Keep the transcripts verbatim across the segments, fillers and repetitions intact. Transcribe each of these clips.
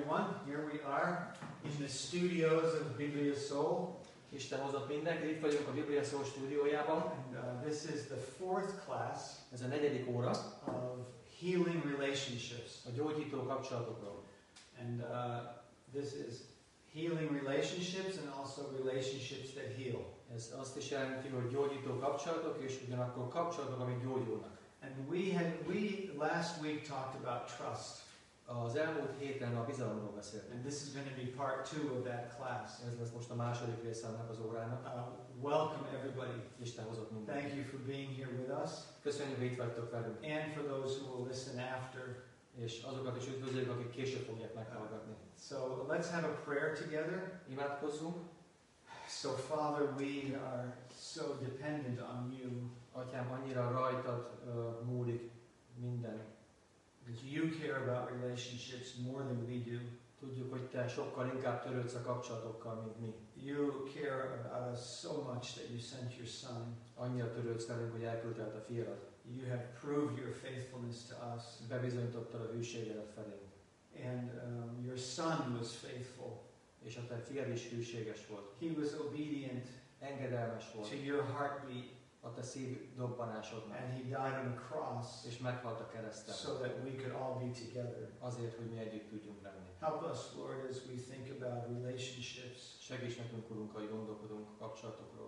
everyone. Here we are in the studios of Biblia Soul. Isten hozott mindenkit, itt vagyunk a Biblia Soul stúdiójában. And uh, this is the fourth class Ez a negyedik óra of healing relationships. a gyógyító kapcsolatokról. And uh, this is healing relationships and also relationships that heal. Ez azt is jelenti, hogy gyógyító kapcsolatok, és ugyanakkor kapcsolatok, amik gyógyulnak. And we had we last week talked about trust. Az elmúlt héten a bizalomról beszéltünk. And this is going to be part two of that class. Ez lesz most a második része ennek az órának. Uh, welcome everybody. Isten hozott mindenkit. Thank you for being here with us. Köszönjük, hogy itt vagytok velünk. And for those who will listen after. És azokat is üdvözöljük, akik később fogják meghallgatni. So let's have a prayer together. Imádkozzunk. So Father, we are so dependent on you. Atyám, annyira rajtad uh, múlik minden. Because you care about relationships more than we do. Tudjuk, hogy te sokkal inkább törődsz a kapcsolatokkal, mint mi. You care about us so much that you sent your Son. Annyira törődsz velünk, hogy elküldted a fiadat. You have proved your faithfulness to us. Bebizonyítottad a hűségedet felénk. And um, your Son was faithful. És a te fiad is hűséges volt. He was obedient Engedelmes volt to your heartbeat. a te szív dobbanásodnak. And he died on a cross. És meghalt a kereszten. So that we could all be together. Azért, hogy mi együtt tudjunk lenni. Help us, Lord, as we think about relationships. Segíts nekünk, Urunk, hogy gondolkodunk a kapcsolatokról.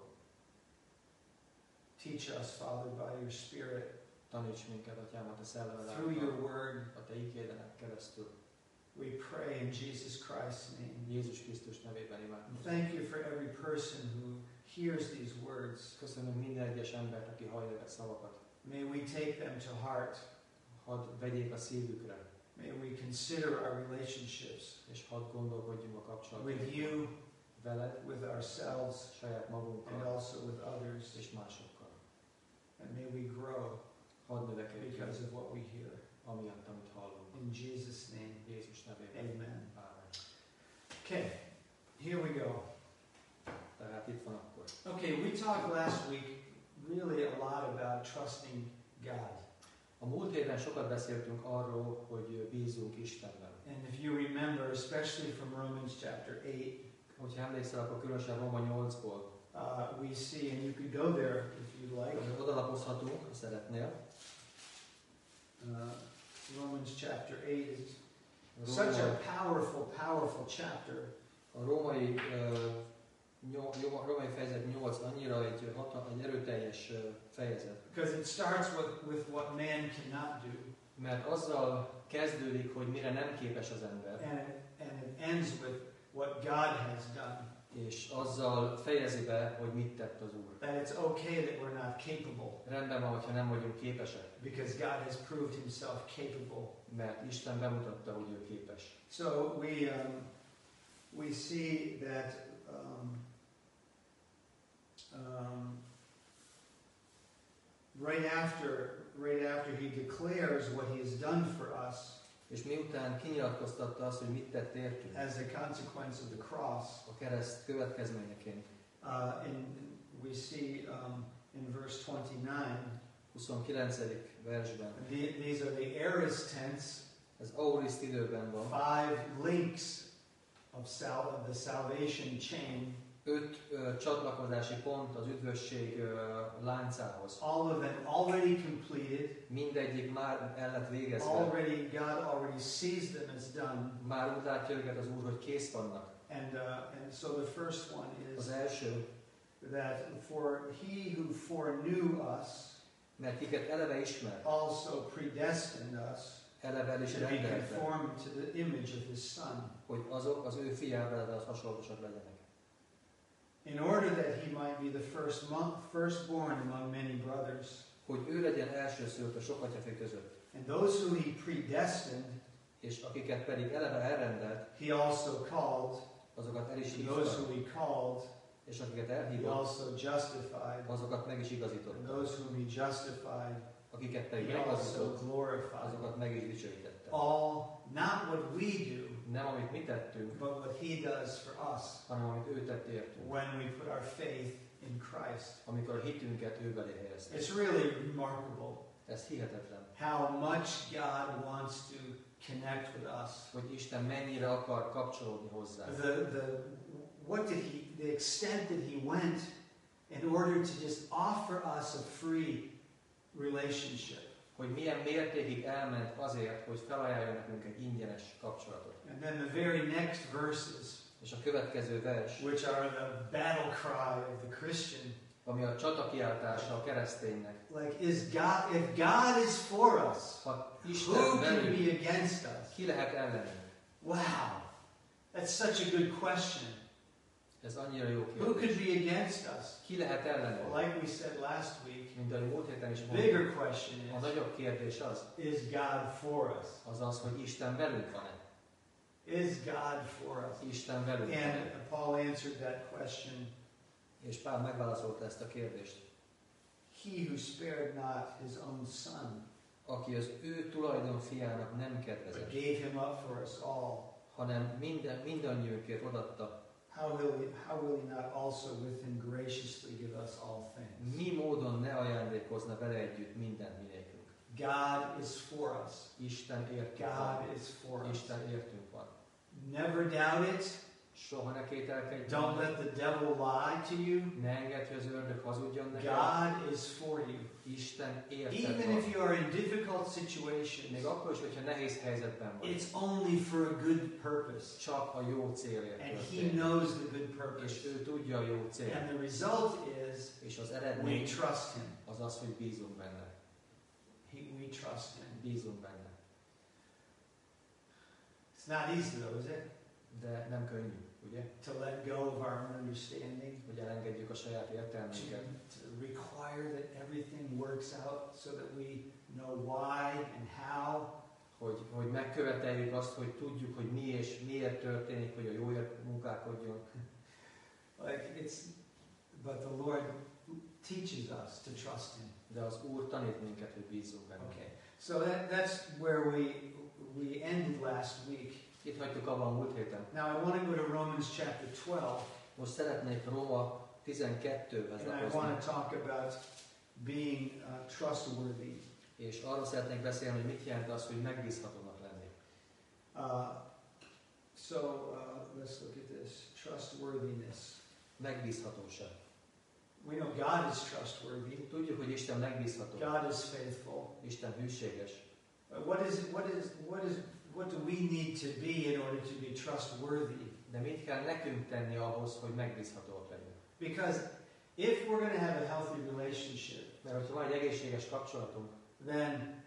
Teach us, Father, by your Spirit. Taníts minket, Atyám, a te szellemed Through your által, word. a te ígéreted keresztül. We pray in Jesus Christ's name. Jézus Krisztus nevében imádkozunk. Thank you for every person who hears these words. Köszönöm minden egyes embert, aki hallja a szavakat. May we take them to heart. Hadd vegyék a szívükre. May we consider our relationships. És hadd gondolkodjunk a kapcsolatokról. With you, veled, with ourselves, saját magunkkal, and also with others. És másokkal. And may we grow hadd növekedjünk because of what we hear. Amiatt, amit hallunk. In Jesus' name. Jézus nevében. Amen. Amen. Okay, here we go. Tehát itt van akkor. Okay, we talked last week really a lot about trusting God. A múlt héten sokat beszéltünk arról, hogy bízunk Istenben. And if you remember, especially from Romans chapter eight, hogyha emlékszel, akkor különösen Róma nyolcból uh, we see, and you could go there if you'd like. Odalapozhatunk, ha szeretnél. Uh, Romans chapter eight is such a powerful, powerful chapter. A római uh, római fejezet nyolc annyira egy, hatal, egy erőteljes uh, fejezet. Because it starts with, with what man cannot do. Mert azzal kezdődik, hogy mire nem képes az ember. And it, and it ends with what God has done. És azzal fejezi be, hogy mit tett az Úr. That it's okay that we're not capable. Rendben van, hogyha nem vagyunk képesek. Because God has proved himself capable. Mert Isten bemutatta, hogy ő képes. So we um, we see that um, um, right after right after he declares what he has done for us. És miután kinyilatkoztatta azt, hogy mit tett értünk, as a consequence of the cross, a kereszt következményeként, uh, in, we see um, in verse twenty-nine, huszonkilencedik versben, the, these are the aorist tense, ez aorist időben van, five links of, sal of the salvation chain, öt ö, csatlakozási pont az üdvösség ö, láncához. all of them already completed, mindegyik már el lett végezve. already God already sees them as done. Már úgy látja őket az Úr, hogy kész vannak. And, uh, and so the first one is Az első, that for he who foreknew us, mert kiket eleve ismer, also predestined us eleve el is to be rendelte, conformed to the image of his Son, hogy azok az ő fiával az hasonlósak legyenek. in order that he might be the first month, firstborn among many brothers. Hogy ő legyen elsőszülött a sok atyafé között. And those who he predestined, és akiket pedig eleve elrendelt, he also called. azokat el is And those hívta, who he called, és akiket he elhívott, also justified. azokat meg is And igazította. those whom he justified, Akiket pedig he also megigazított, glorified. azokat meg is dicsőítette. All, not what we do, Nem amit mi tettünk, but what he does for us hanem amit ő tett értünk. when we put our faith in Christ. Amikor a hitünket ő belé helyezte. It's really remarkable. Ez hihetetlen. How much God wants to connect with us. Hogy Isten mennyire akar kapcsolódni hozzá. The, the, what did he, the extent that he went in order to just offer us a free relationship. Hogy milyen mértékig elment azért, hogy felajánlja nekünk egy ingyenes kapcsolatot. And then the very next verses, És a következő vers, which are the battle cry of the Christian, ami a csatakiáltása a kereszténynek. like, is God, if God is for us, Ha who Isten can velünk, be against us? ki lehet ellenünk? Wow, that's such a good question. Ez annyira jó Who could kérdés. be against us? Ki lehet ellenünk? Well, like we said last week, Mint ahogy múlt héten is the mondtuk, bigger question a is, nagyobb kérdés az, is God for us? az az, hogy Isten velünk van-e? Is God for us? Isten velünk And van-e? Paul answered that question. És Pál megválaszolta ezt a kérdést. He who spared not his own son, Aki az ő tulajdon fiának nem but kedvezett, gave him up for us all, hanem minden, mindannyiunkért odaadta, how will he, how will he not also with him graciously give us all things? mi módon ne ajándékozna vele együtt mindent mi nékünk. God is for us. Isten értünk van. God is for us. Isten értünk van. Never doubt it. Soha ne kételkedj Don't benne. let the devil lie to you. Ne engedd, hogy az ördög hazudjon neked. God is for you. Isten érted Even van. if you are in difficult situations, Még akkor is, hogyha nehéz helyzetben vagy. it's only for a good purpose. Csak a jó célért And he történik. knows the good purpose. És ő tudja a jó cél. And the result is És az we eredmény trust him. az az, hogy bízunk benne. He, we trust him. Bízunk benne. It's not easy though, is it? De nem könnyű, ugye? To let go of our own understanding. Hogy elengedjük a saját To, értelmünket. to require that everything works out so that we know why and how. Hogy, hogy megköveteljük azt, hogy tudjuk, hogy mi és miért történik, hogy a jóért munkálkodjon. Like it's, but the Lord teaches us to trust him. De az Úr tanít minket, hogy bízzunk benne. Okay, so that, that's where we we ended last week. Itt hagytuk abban múlt héten. Now I want to go to Romans chapter twelve, Most szeretnék Róma tizenkettőhez and I lapozni, want to talk about being uh, trustworthy. és arról szeretnék beszélni, hogy mit jelent az, hogy megbízhatónak lenni. Uh, so uh, let's look at this trustworthiness. Megbízhatóság. We know God is trustworthy. Tudjuk, hogy Isten megbízható. God is faithful. Isten hűséges. But what is what is what is what do we need to be in order to be trustworthy? De mit kell nekünk tenni ahhoz, hogy megbízhatóak legyünk? Because if we're going to have a healthy relationship, Mert hogyha van egy egészséges kapcsolatunk, then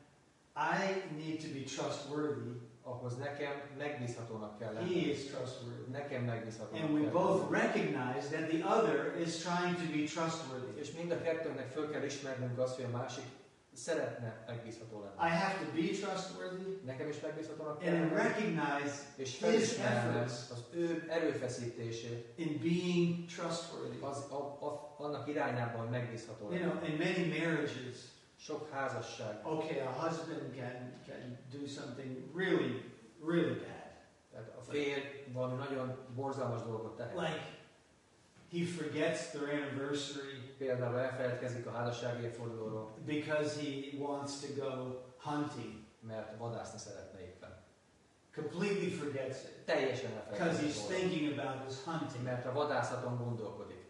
I need to be trustworthy. ahhoz nekem megbízhatónak kell He lenni. is trustworthy. Nekem megbízhatónak And we kell both lenni. recognize that the other is trying to be trustworthy. És mind a kettőnknek föl kell ismernünk azt, hogy a másik szeretne megbízható lenni. I have to be trustworthy Nekem is megbízhatónak kell and lenni, recognize és his felismernem efforts az ő erőfeszítését in being trustworthy. az, a, a, annak irányában, hogy megbízható You lenni. know, in many marriages, Sok házasság, okay, a husband can can do something really, really bad. tehát a férj valami nagyon borzalmas dolgot tehet. Like he forgets their anniversary Például elfeledkezik a házassági évfordulóról, because he wants to go hunting. mert vadászni szeretne éppen. Completely forgets it Teljesen because elfeledkezik he's róla, thinking about his hunting. mert a vadászaton gondolkodik.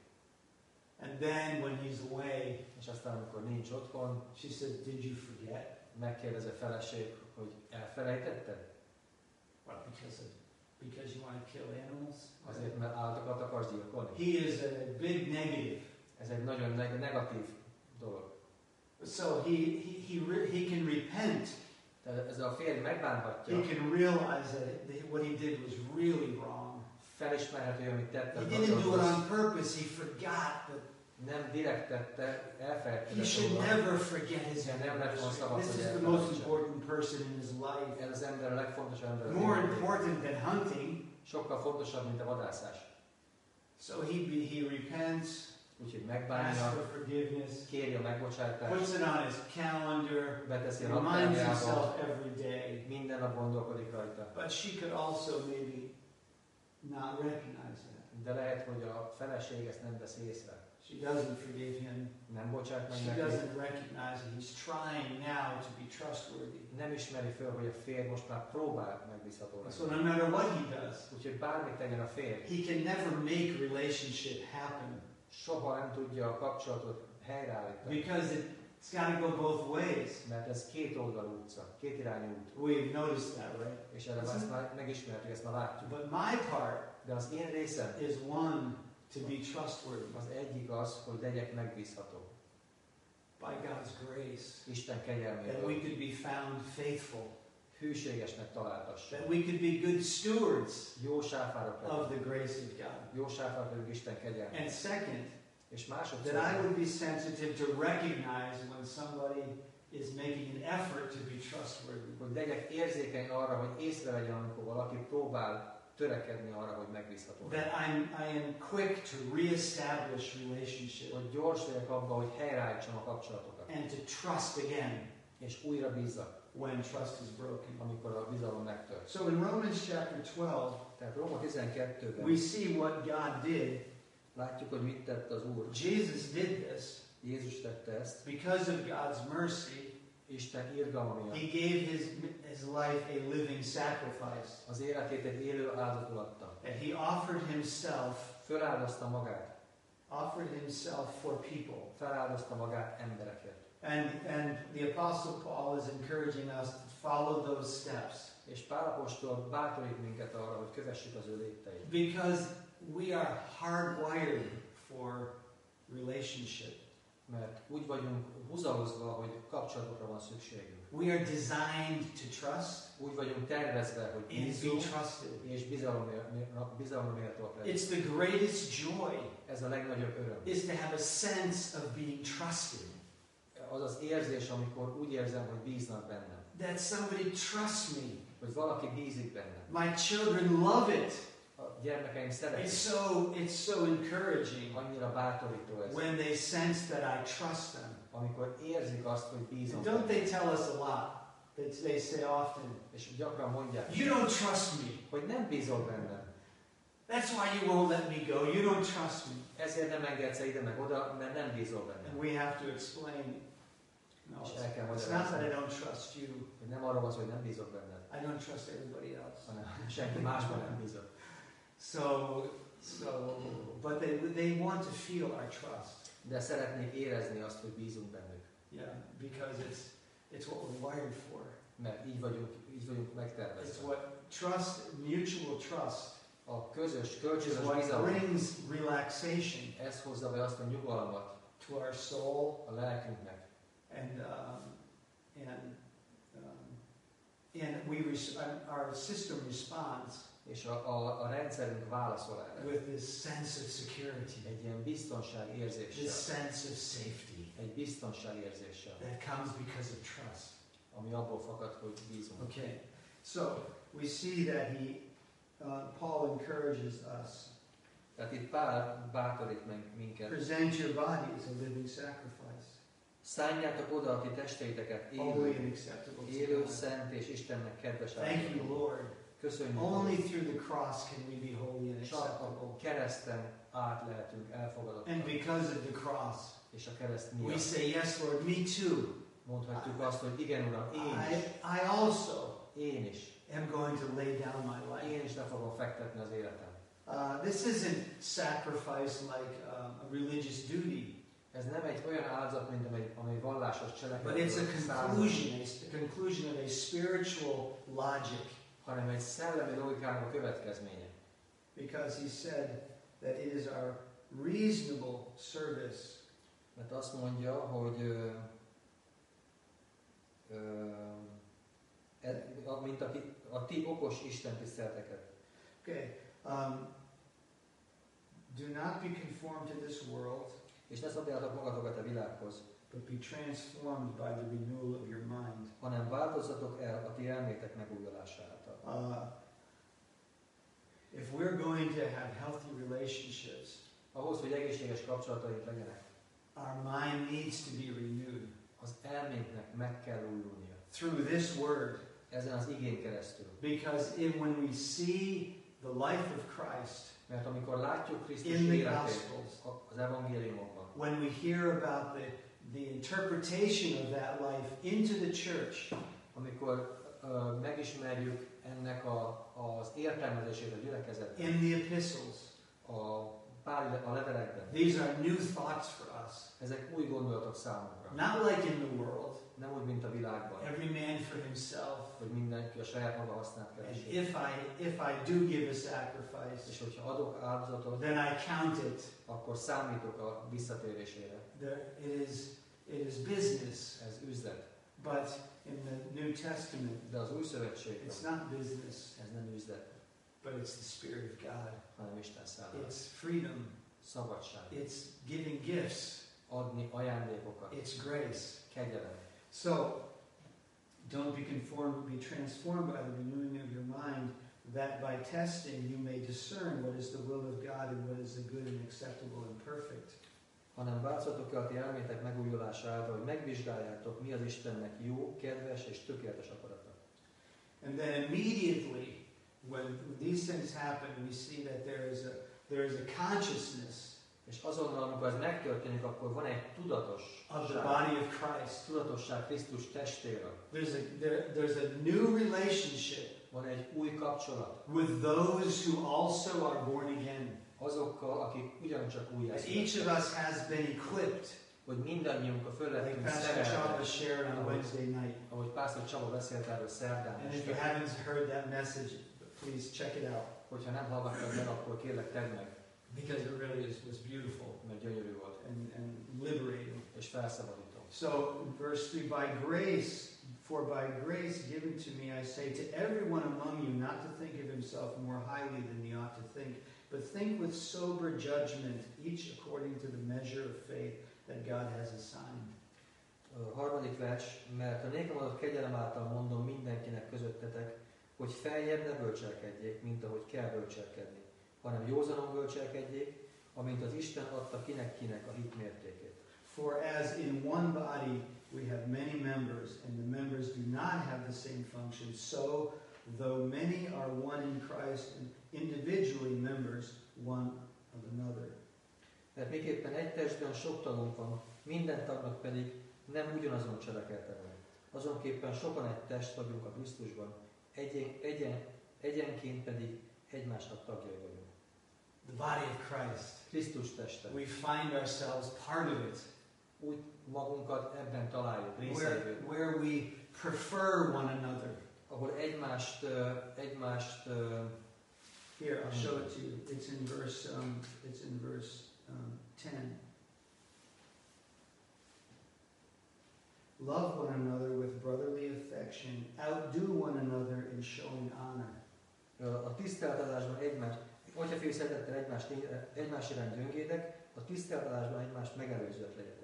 And then when he's away, És aztán, amikor nincs otthon, she says, "Did you forget?" megkérdezi a feleség, hogy elfelejtetted? Well, because of because you want to kill animals. Azért, mert állatokat akarsz gyilkolni? He is a big negative. Ez egy nagyon neg- negatív dolog. So he he he, re- he can repent. Tehát ez a férj megbánhatja, He can realize that it- what he did was really wrong. felismerhető, hogy amit tette, He az didn't do it rossz. on purpose. He forgot, but Nem direkt tette, he elfelejtette should róla. never forget his Igen, nem lett volna anniversary. szabad, This hogy is the elfelejtse. most important person in his life. Ez az ember a legfontosabb ember. az More életében. important than hunting. Sokkal fontosabb, mint a vadászás. So he be, he repents, Úgyhogy asks megbánja, for forgiveness, kéri a megbocsátást, puts it on his calendar, beteszi a reminds naptárjába, himself every day. minden nap gondolkodik rajta. But she could also maybe not recognize that. De lehet, hogy a feleség ezt nem veszi észre. She doesn't forgive him. Nem bocsát meg She neki. doesn't recognize that he's trying now to be trustworthy. Nem ismeri föl, hogy a férj most már próbál megbízható So lenni. no matter what he does, Úgyhogy bármit tegyen a férj, he can never make relationship happen soha nem tudja a kapcsolatot helyreállítani. because it's got to go both ways. Mert ez két oldalú utca, két irányú út. We've noticed that, right? És erre már ezt már megismertük, ezt már látjuk. But my part De az én részem, is one to be trustworthy az egyik az, hogy legyek megbízható. by God's grace, Isten that we kegyelméből. could be found faithful, Hűségesnek találtassak. that we could be good stewards Jó sáfárok of legyünk. the grace of God. Jó sáfárok legyünk Isten kegyelméből. And second, És that I másodszor, would be sensitive to recognize when somebody is making an effort to be trustworthy. hogy legyek érzékeny arra, hogy észrevegyem, amikor valaki próbál törekedni arra, hogy megbízható legyen. That I'm, I am quick to reestablish relationship Hogy gyors legyek abban, hogy helyreállítsam a kapcsolatokat. and to trust again És újra bízzak, when trust is broken. amikor a bizalom megtört. So in Romans chapter twelve, Tehát Róma tizenkettőben we see what God did. látjuk, hogy mit tett az Úr. Jesus did this Jézus tette ezt, because of God's mercy. Isten irgalma He miatt. gave his, his life a living sacrifice. Az életét egy élő áldozatul adta. That he offered himself, Föláldozta magát. offered himself for people. Feláldozta magát emberekért. And, and the Apostle Paul is encouraging us to follow those steps. És Pál apostol bátorít minket arra, hogy kövessük az ő lépteit. Because we are hardwired for relationship. Mert úgy vagyunk húzalozva, hogy kapcsolatokra van szükségünk. We are designed to trust Úgy vagyunk tervezve, hogy and be bízunk, trusted. és bizalomra méltóak legyünk. It's the greatest joy Ez a legnagyobb öröm. is to have a sense of being trusted. Az az érzés, amikor úgy érzem, hogy bíznak bennem. That somebody trusts me. Hogy valaki bízik bennem. My children love it. A gyermekeim It's szeretik. so, it's so encouraging Annyira bátorító ez. when they sense that I trust them. Amikor érzik azt, hogy bízom Don't bennem. they tell us a lot? They, they say often, És gyakran mondják, you don't trust me. hogy nem bízol bennem. That's why you won't let me go. You don't trust me. Ezért nem engedsz ide meg oda, mert nem bízol bennem. And we have to explain, no, És it's, el kell it's not that I magyarázni, don't trust you. hogy nem arról van szó, hogy nem bízok benned, I don't trust everybody else. hanem senki másban nem bízok. So, so, but they, they want to feel our trust. De szeretnék érezni azt, hogy bízunk bennük. Yeah, because it's, it's what we're wired for. Mert így vagyunk, így vagyunk It's megtervezve. what trust, mutual trust, A közös, is kölcsönös what bizalom, brings relaxation ez hozza be azt a nyugalmat to our soul a lelkünknek. and um, and um, and we res- and our system responds És a, a, a rendszerünk válaszol erre. with this sense of security, Egy ilyen biztonság érzéssel. this sense of safety Egy biztonság érzéssel, that comes because of trust. ami abból fakad, hogy bízunk. Okay, so we see that he, uh, Paul encourages us. Tehát itt Pál bátorít meg minket. Present your body as a living sacrifice, Szálljátok oda a ti testeiteket holy élő, and acceptable to élő, God. szent és Istennek kedves Thank you, áldozatot. Lord. Köszönjük, Only hogy through the cross can we be holy and csak a acceptable. kereszten át lehetünk And elfogadottak. because of the cross, És a kereszt we miatt say, yes, Lord, me too. mondhatjuk azt, hogy igen, Uram, én I, is, I also én is, am going to lay down my life. én is le fogom fektetni az életem. Uh, this isn't sacrifice like um, a religious duty, Ez nem egy olyan áldozat, mint amely, amely vallásos but cselekedet, it's a conclusion, a conclusion of a spiritual logic. hanem egy szellemi logikának a következménye. Because he said that it is our reasonable service Mert azt mondja, hogy ö, ö, e, a, mint a, a ti okos Isten tiszteleteket. Okay. Um, do not be conformed to this world, És ne szabjátok magatokat a világhoz, but be transformed by the renewal of your mind. hanem változzatok el a ti elmétek megújulása által. Uh, if we're going to have healthy relationships, Ahhoz, hogy egészséges kapcsolataink legyenek, our mind needs to be renewed az elménknek meg kell újulnia. through this word. Ezen az igén keresztül. Because if, when we see the life of Christ Mert amikor látjuk Krisztus in the életét Gospels, az evangéliumokban, when we hear about the, the interpretation of that life into the church, amikor uh, megismerjük ennek a, az értelmezését a gyülekezetben, in the epistles, a, pár, a levelekben, these are new thoughts for us. ezek új gondolatok számunkra. Not like in the world, Nem úgy, mint a világban, every man for himself. hogy mindenki a saját maga hasznát And keresi. if I, if I do give a sacrifice, És hogyha adok áldozatot, then I count it. akkor számítok a visszatérésére. There, it, is, it is business. Ez üzlet. But in the New Testament, De az új szövetségben it's not business, ez nem üzlet, but it's the Spirit of God. hanem Isten számára. It's freedom. Szabadság. It's giving gifts. Adni ajándékokat. It's grace. Kegyelem. So, don't be conformed, be transformed by the renewing of your mind, that by testing you may discern what is the will of God and what is the good and acceptable and perfect. Hanem változzatok el a ti elmétek megújulása által, hogy megvizsgáljátok, mi az Istennek jó, kedves és tökéletes akarata. And then immediately, when these things happen, we see that there is a, there is a consciousness És azonnal, amikor ez megtörténik, akkor van egy tudatosság. of the body of Christ. Tudatosság Krisztus testéről. There's a, there, there's a new relationship Van egy új kapcsolat with those who also are born again. azokkal, akik ugyancsak új That each of eszülettek. us has been equipped, Hogy mindannyiunk a föl like lettünk Pastor Chaba szerelve, shared on Wednesday night. ahogy Pásztor Csaba beszélt erről szerdán. And if este. you haven't heard that message, please check it out, Hogyha nem hallgattad meg, akkor kérlek tedd meg, because it really is, was beautiful mert gyönyörű volt, and, and liberating. és felszabadító. So, verse three, by grace, for by grace given to me, I say to everyone among you not to think of himself more highly than he ought to think, but think with sober judgment, each according to the measure of faith that God has assigned. A harmadik vers, mert a nékem adott kegyelem által mondom mindenkinek közöttetek, hogy feljebb ne bölcselkedjék, mint ahogy kell bölcselkedni, hanem józanon bölcselkedjék, amint az Isten adta kinek-kinek a hit mértékét. For as in one body we have many members, and the members do not have the same function, so though many are one in Christ and individually members one of another. Mert miképpen egy testben sok tagunk van, minden tagnak pedig nem ugyanazon cselekedete van. Azonképpen sokan egy test vagyunk a Krisztusban, egyen, egyen, egyenként pedig egymásnak tagjai vagyunk. The body of Christ. Krisztus teste. We find ourselves part of it, Úgy magunkat ebben találjuk, where, részeivé, where we prefer one another. ahol egymást, uh, egymást uh, Here, I'll show it to you. It's in verse, um, it's in verse um, ten. Love one another with brotherly affection. Outdo one another in showing honor. a tiszteltetásban egymást, atyafiú szeretettel egymást, egymás iránt gyöngédek, a tiszteltetásban egymást megelőzőek legyetek.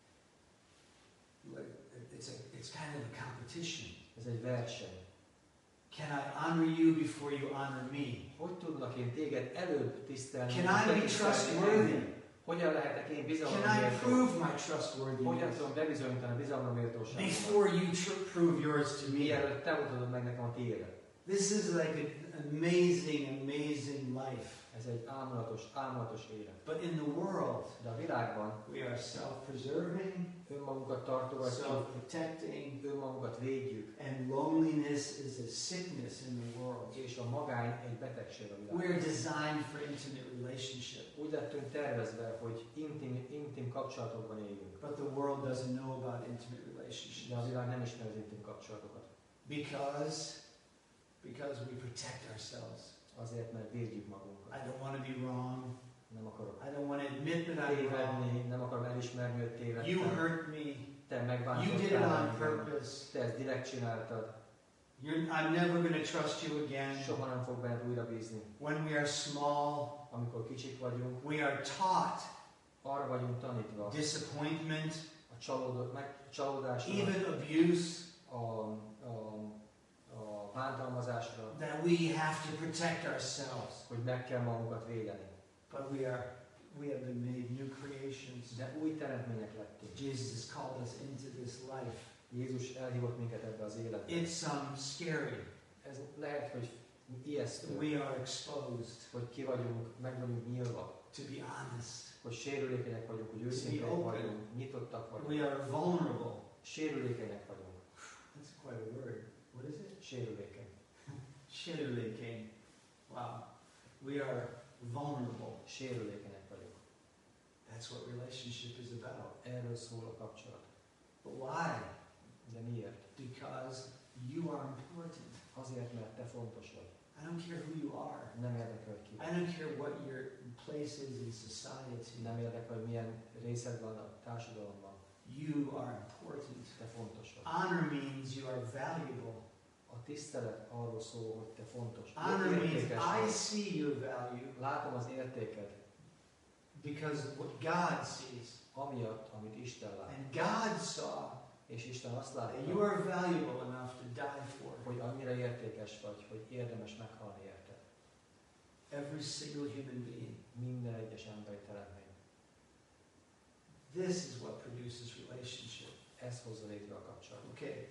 It's, a, it's kind of a competition. Ez egy verseny. Can I honor you before you honor me? Hogy tudnak én téged előbb tisztelni? Can I be trustworthy? Hogyan lehetek én Can bizalomra I méltó? prove my Hogyan trustworthiness tudom bebizonyítani a bizalomra méltóságot? before you tr- prove yours to me? Mielőtt te mutatod meg nekem a tiédet. This is like an amazing, amazing life. Ez egy ámulatos, ámulatos élet. But in the world, De a világban we are self-preserving, önmagunkat tartogatjuk, self-protecting, önmagunkat védjük, and loneliness is a sickness in the world. és a magány egy betegség a világban. We're designed for intimate relationship, Úgy lettünk tervezve, hogy intim, intim kapcsolatokban éljünk. but the world doesn't know about intimate De a relationships világ nem ismer az intim kapcsolatokat. because because we protect ourselves. Azért, mert védjük magunkat. I don't want to be wrong. Nem akarok I don't want to admit that I'm tévedni, wrong. nem akarom elismerni, hogy tévedtem. You hurt me. Te You did it megváltottál on engem. purpose. Te ezt direkt csináltad. You're, I'm never going to trust you again. Soha nem fog benned újra bízni. When we are small, Amikor kicsik vagyunk, we are taught arra vagyunk tanítva. disappointment, A csalódott, meg, a csalódásra, even abuse, a, a, a bántalmazásra, that we have to protect ourselves. hogy meg kell magunkat védeni. But we are, we have been made new creations. De új teremtmények lettünk. Jesus has called us into this life. Jézus elhívott minket ebbe az életbe. It's um, scary. Ez lehet, hogy ijesztő, We are exposed. hogy ki vagyunk, meg vagyunk nyílva, To be honest. hogy sérülékenyek vagyunk, hogy be őszinték open. vagyunk, nyitottak vagyunk. We are vulnerable. Sérülékenyek vagyunk. That's quite a word. What is it? Sérülékeny. Sheruleke. Wow. We are vulnerable. Sérülékenyek vagyunk. That's what relationship is about. Erről szól a kapcsolat. But why? De miért? Because you are important. Azért, mert te fontos vagy. I don't care who you are. Nem érdekel, hogy ki I vagy. don't care what your place is in society. Nem érdekel, hogy milyen részed van a társadalomban. You are important. Te fontos vagy. Honor means you are valuable. A tisztelet arról szól, hogy te fontos. Honor means Értékes I vagy. see your value Látom az értéket, because what God sees. amiatt, amit Isten lát. And God saw És Isten azt that látta, you are valuable enough to die for. hogy annyira értékes vagy, hogy érdemes meghalni érte. Every single human being. Minden egyes emberi teremtmény. This is what produces relationship. Ez hozza létre a kapcsolatot. Okay.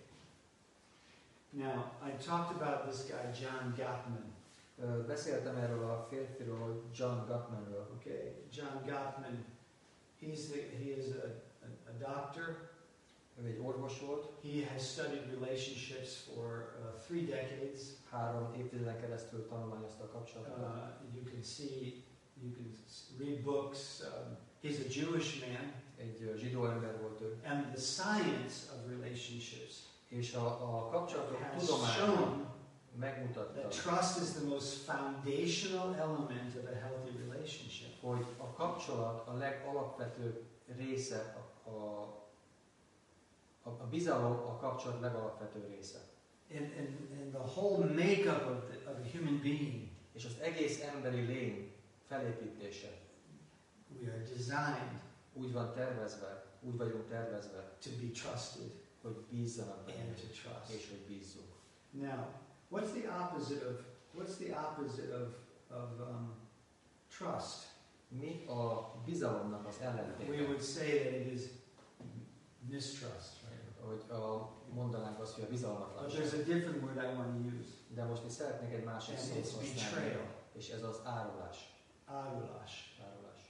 Now, I talked about this guy, John Gottman. Ö, Beszéltem erről a férfiról, John Gottmanről. Okay, John Gottman. He's the, he is a, a, a doctor. Ő egy orvos volt, He has studied relationships for uh, three decades. három évtizeden keresztül tanulmányozta a kapcsolatot. Uh, you can see, you can s- read books. Um, he's a Jewish man. Egy ö, zsidó ember volt ő. And the science of relationships És a, a kapcsolatok has tudománya shown megmutatta, that trust is the most foundational element of a healthy relationship. hogy a kapcsolat a legalapvetőbb része, a, a, a, a bizalom a kapcsolat legalapvetőbb része. In, in, in the whole makeup of, the, of a human being, És az egész emberi lény felépítése we are designed úgy van tervezve, úgy vagyunk tervezve, to be trusted hogy bízzanak and bennünk, to trust. és hogy bízzunk. Now, what's the opposite of what's the opposite of of um, trust? Mi a bizalomnak az We ellentéte? would say that it is mistrust, right? Hogy a, mondanánk azt, hogy a But bizalmatlanság. there's a different word I want to use, De most mi szeretnék egy másik and szót it's használni, betrayal, és ez az árulás. árulás. Árulás.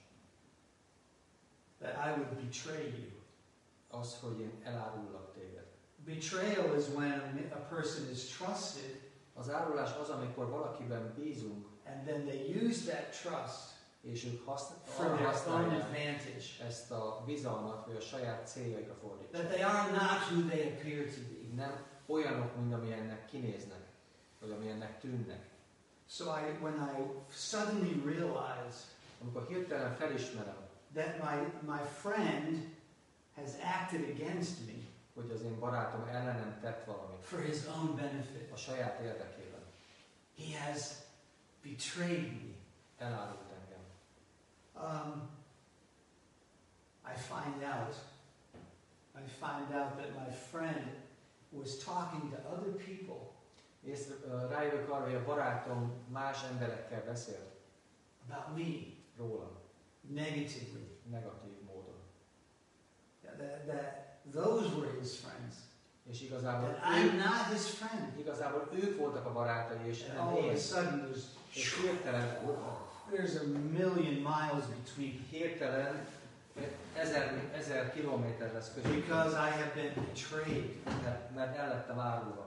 That I would betray you. Az, hogy én elárullak téged. Betrayal is when a person is trusted, Az árulás az, amikor valakiben bízunk, and then they use that trust és ők haszn- for arra their own használják advantage. ezt a bizalmat, hogy a saját céljaikra fordítsák. That they are not who they appear to be. Nem olyanok, mint amilyennek kinéznek, vagy amilyennek tűnnek. So I, when I suddenly realize Amikor hirtelen felismerem, that my, my friend has acted against me hogy az én barátom ellenem tett valamit, for his own benefit, a saját érdekében, he has betrayed me. elárult engem. Um, I find out, I find out that my friend was talking to other people És ö, rájövök arra, hogy a barátom más emberekkel beszélt about me rólam, negatively. negatív módon. That, that those were his friends. És igazából, That I'm ők, not his friend. igazából ők voltak a barátai, és And nem all of a én. sudden there's, És hirtelen, there's a million miles between. hirtelen ezer, ezer kilométer lesz között, Because I have been betrayed. mert, mert el lettem árulva.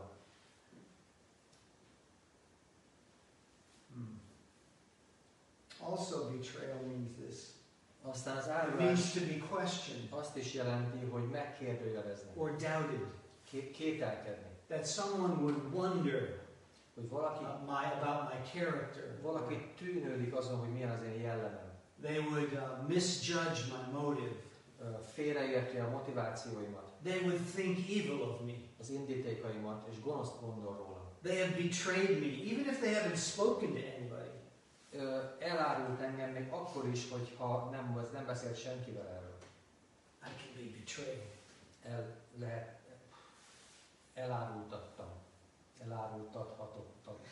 Hmm. Also, betrayal means this. Aztán az It árulás means to be questioned azt is jelenti, hogy megkérdőjelezni, or doubted. ké- kételkedni. That someone would wonder Hogy valaki, uh, my, about my character. valaki tűnődik azon, hogy milyen az én jellemem. They would uh, misjudge my motive. Ö, Félreérti a motivációimat, They would think evil of me. az indítékaimat, és gonoszt gondol rólam. They have betrayed me, even if they haven't spoken to anybody. Ö, Elárult engem még akkor is, hogyha nem, nem beszélt senkivel erről. I can be betrayed. El, lehet, elárultattam. Elárultathatottam.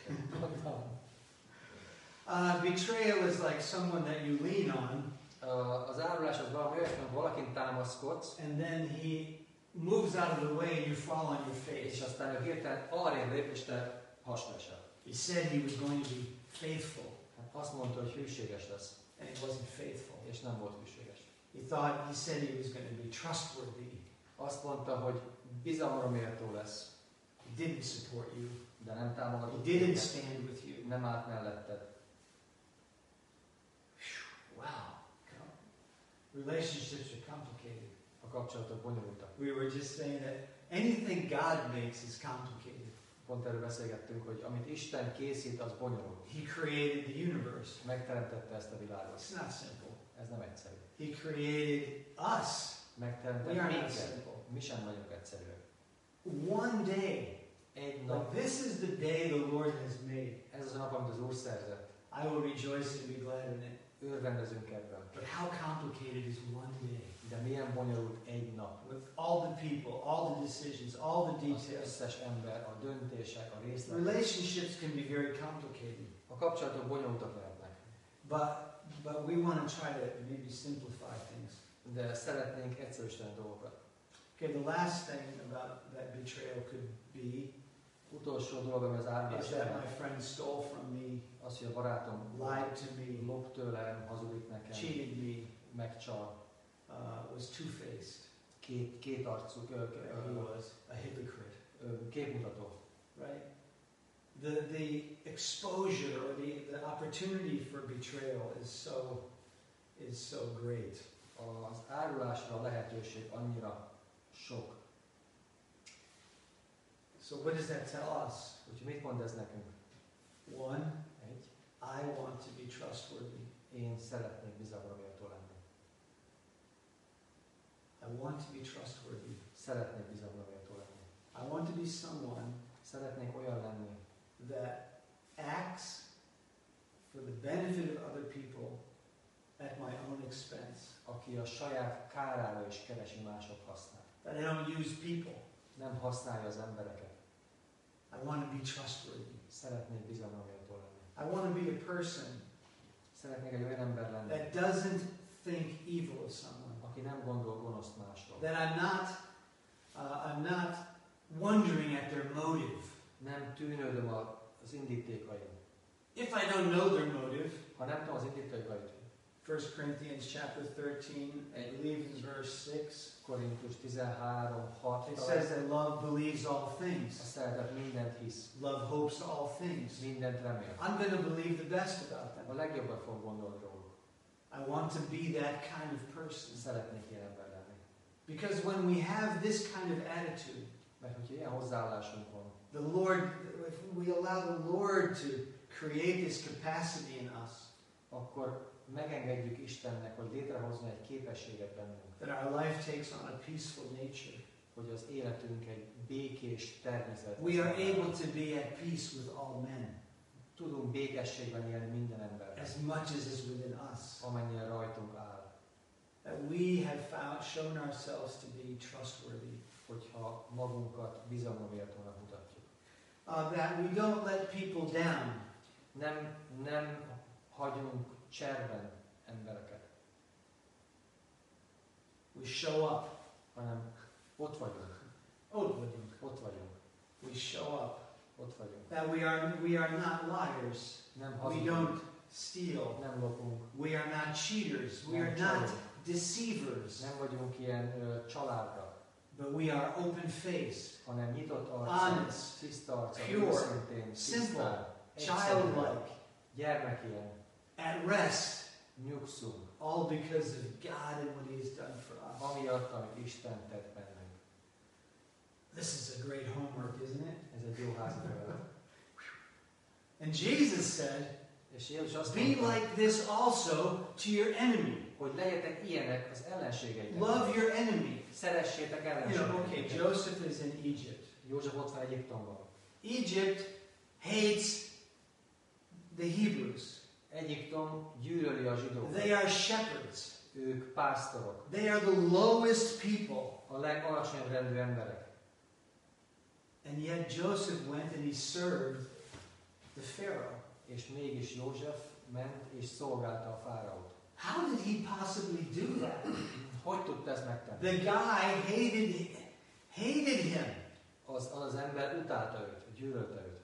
Uh, betrayal is like someone that you lean on, Ö, Az árulás az valami olyasmi, hogy valakin támaszkodsz, and then he moves out of the way and you fall on your és face. aztán ő hirtelen arrébb lép, és te hasra esel. You He said he was going to be faithful, Hát azt mondta, hogy hűséges lesz, and he wasn't faithful. és nem volt hűséges. He thought, he said he was going to be trustworthy. Azt mondta, hogy bizalomra méltó lesz, He didn't support you. de nem He támogatott didn't téged, stand with you. nem állt melletted. Wow. Relationships are complicated. A kapcsolatok bonyolultak. We were just saying that anything God makes is complicated. Pont erről beszélgettünk, hogy amit Isten készít, az bonyolult. He created the universe. Megteremtette ezt a világot. It's not simple. Ez nem egyszerű. He created us. We Megteremtett are not minket. simple. Mi sem vagyunk egyszerűek. One day, Egy nap, like this is the day the Lord has made. ez az a nap, amit az Úr szerzett. I will rejoice and be glad in it. Örvendezünk ebben. But how complicated is one day? De milyen bonyolult egy nap. With all the people, all the decisions, all the Az details. összes ember, a döntések, a részletek. Relationships can be very complicated. A kapcsolatok bonyolultak lehetnek. But but we want to try to maybe simplify things. De szeretnénk egyszerűsíteni dolgokat. Okay, the last thing about that betrayal could be Utolsó dolog, ami az árulás is that lehet, my friend stole from me, az, hogy a barátom lied to me, lop tőlem, hazudik nekem, cheated me, megcsal, uh, was two-faced. két, két arcú, ö, He ö, was a hypocrite, ö, képmutató. right? The the exposure or the, the opportunity for betrayal is so is so great. Az árulásra a lehetőség annyira sok. So what does that tell us? Úgyhogy mit mond ez nekünk? One, Egy, I want to be trustworthy. én szeretnék bizalomra méltó lenni. I want to be trustworthy. Szeretnék bizalomra méltó lenni. I want to be someone Szeretnék olyan lenni, that acts for the benefit of other people at my own expense. aki a saját kárára is keresi mások hasznát. That I don't use people. Nem használja az embereket. I want to be trustworthy. Szeretnék bizalomra méltó lenni. I want to be a person Szeretnék egy olyan ember lenni, that doesn't think evil of someone. aki nem gondol gonoszt másról. That I'm not, uh, I'm not wondering at their motive. Nem tűnődöm a- az indítékain. If I don't know their motive, Ha nem tudom az indítékait, First Corinthians chapter thirteen, I believe in verse six, Korintus tizenhárom hat it says that love believes all a things. szeretet mindent hisz, Love hopes all things. mindent remél. I'm going to believe the best about A them. legjobbat fog gondolni róluk. I want to be that kind of person. Szeretnék ilyen ember lenni. Because when we have this kind of attitude, Mert hogyha ilyen hozzáállásunk van, the Lord, if we allow the Lord to create this capacity in us, akkor megengedjük Istennek, hogy létrehozni egy képességet bennünk, that our life takes on a peaceful nature. hogy az életünk egy békés természet. We are able to be at peace with all men, Tudunk békességben élni minden emberben, as much as is within us. amennyire rajtunk áll. That we have found, shown ourselves to be trustworthy. Hogyha magunkat bizalomra méltónak mutatjuk. Uh, that we don't let people down. Nem, nem hagyunk cserben embereket, We show up. hanem ott vagyunk, Ott vagyunk. ott vagyunk, We show up. ott vagyunk. That we are, we are not liars. Nem We hazudunk, don't steal. nem lopunk, We are not cheaters. We nem are not csalunk, deceivers. nem vagyunk ilyen ö, családra, But we are open-faced, hanem nyitott arccal, honest, tiszta arccal, pure, őszintén, simple, tisztán, egyszerűen, childlike, gyermekien, at rest, nyugszunk, all because of God and what He has done for us. amiatt, amit Isten tett bennünk. This is a great homework, isn't it? Ez egy jó házi feladat. And Jesus said, És Jézus azt be mondta, like this also to your enemy. hogy legyetek ilyenek az ellenségeitek. Love your enemy. Szeressétek You know, okay, ellenségeitek. Joseph is in Egypt. József ott van Egyiptomban. Egypt hates the Hebrews. Egyiptom gyűlöli a zsidókat. They are shepherds. Ők pásztorok. They are the lowest people. A legalacsonyabb rendű emberek. And yet Joseph went and he served the Pharaoh. És mégis József ment és szolgálta a fáraót. How did he possibly do that? Hogy tudta ezt megtenni? The guy hated hated him. Az, az az ember utálta őt, gyűlölte őt.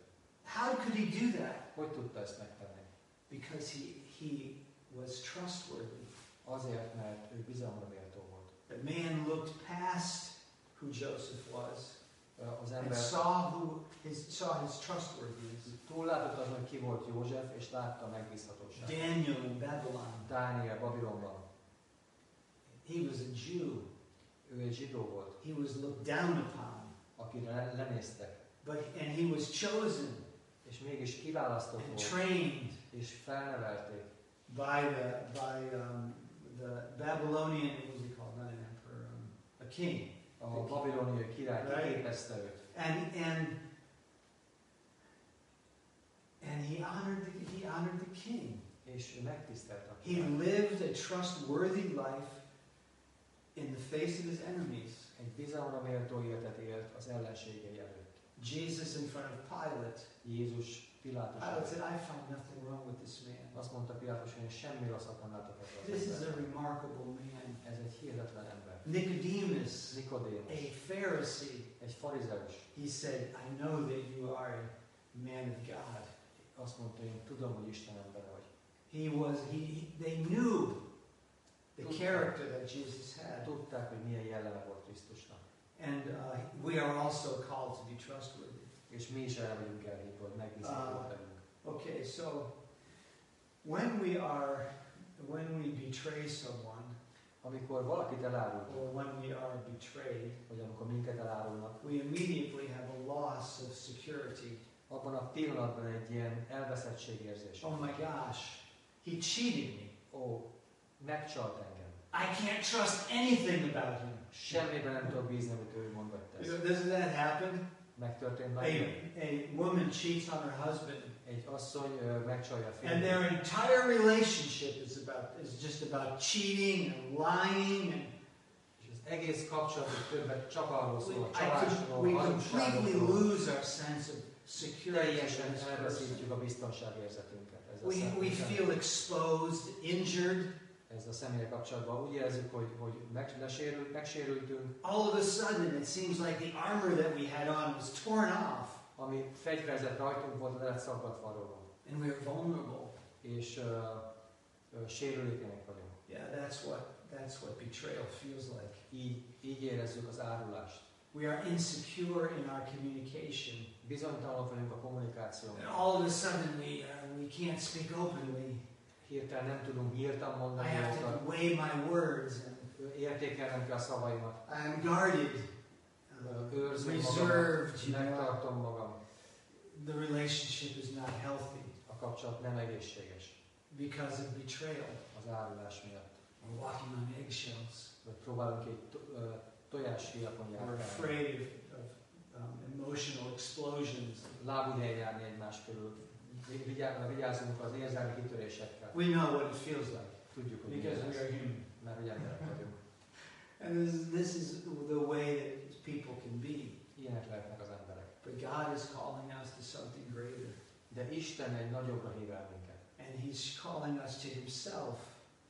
How could he do that? Hogy tudta ezt megtenni? Because he, he was trustworthy. Azért, mert ő bizalomra méltó volt. The man looked past who Joseph was Az and ember saw, who his, saw his trustworthiness. túllátott azon, hogy ki volt József, és látta a megbízhatóságot. Daniel in Babylon. Dániel Babilonban. He was a Jew. Ő egy zsidó volt, He was looked down upon. akire lenéztek. But, and he was chosen És mégis kiválasztott and volt, trained és felnevelték by the, by, um, the Babylonian, what was he called? Not an emperor, um, a king. a babiloniai király, Right. kiképezte őt. And, and, and he honored the, he honored the king. És ő megtisztelte a He királyt. lived a trustworthy life in the face of his enemies. Egy bizalomra méltó életet élt az ellenségei előtt. Jesus in front of Pilate. Jézus Pilátus Pilate said, előtt. I find nothing wrong with this man. Azt mondta Pilátus, hogy én semmi rosszat nem látok This is ebben. a remarkable man. Ez egy hihetetlen ember. Nicodemus, a Nikodémus, Pharisee, egy farizeus. he said, I know that you are a man of God. Azt mondta, én tudom, hogy Isten embere vagy. He was, he, he they knew the character that Jesus had. Tudták, hogy milyen jelleme volt Krisztusnak. And uh, we are also called to be trustworthy. És mi is erre vagyunk elhívva, hogy megbízhatóak Ah. legyünk. Okay, so when we are, when we betray someone, Amikor valakit elárulnak, or when we are betrayed, vagy amikor minket elárulnak, we immediately have a loss of security. abban a pillanatban egy ilyen elveszettségérzés. Oh my gosh, he cheated me. Ó, megcsalt engem. I can't trust anything about him. Semmiben nem tudok bízni, amit ő mond vagy You know, tesz. doesn't that happen? Megtörtént A, meg. a woman cheats on her husband, Egy asszony ö, megcsalja a and férjét. their entire relationship is about is just about cheating and lying, and És az egész kapcsolatuk többet csak arról we, szól, a I could, csalásról, we completely hazugságokról. lose our sense of security. in Teljesen this person. elveszítjük a biztonságérzetünket. Ez a, We, szem- we feel exposed, injured. ez a személyek kapcsolatban úgy érezzük, hogy, hogy meg, lesérült, megsérültünk, All of a sudden, it seems like the armor that we had on was torn off, ami fegyverzett rajtunk volt, le lett szaggatva róla. and we are vulnerable. És uh, uh, sérülékenyek vagyunk. Yeah, that's what that's what betrayal feels like. Így, így érezzük az árulást. We are insecure in our communication. Bizonytalanok vagyunk a And kommunikációban. all of a sudden, we uh, we can't speak openly. Hirtelen nem tudunk nyíltan I mondani have to dolgokat. weigh my words, and Értékelnem kell a szavaimat. I am guarded, uh, Őrzöm reserved. magamat, You know, megtartom magam. the relationship is not healthy A kapcsolat nem egészséges because of betrayal. az árulás miatt. We're walking on eggshells. Vagy próbálunk egy to, uh, tojásfiakon We're járni. afraid of, of um, emotional explosions. Lábújjel járni egymás körül. Vigyá- Vigyázzunk az érzelmi kitörésekkel. We know what it feels like Tudjuk, hogy because mi we ez, are human. mert hogy emberek vagyunk. And this is, this is the way that people can be. Ilyenek lehetnek az emberek. But God is calling us to something greater. De Isten egy nagyobbra hív el minket. And He's calling us to Himself.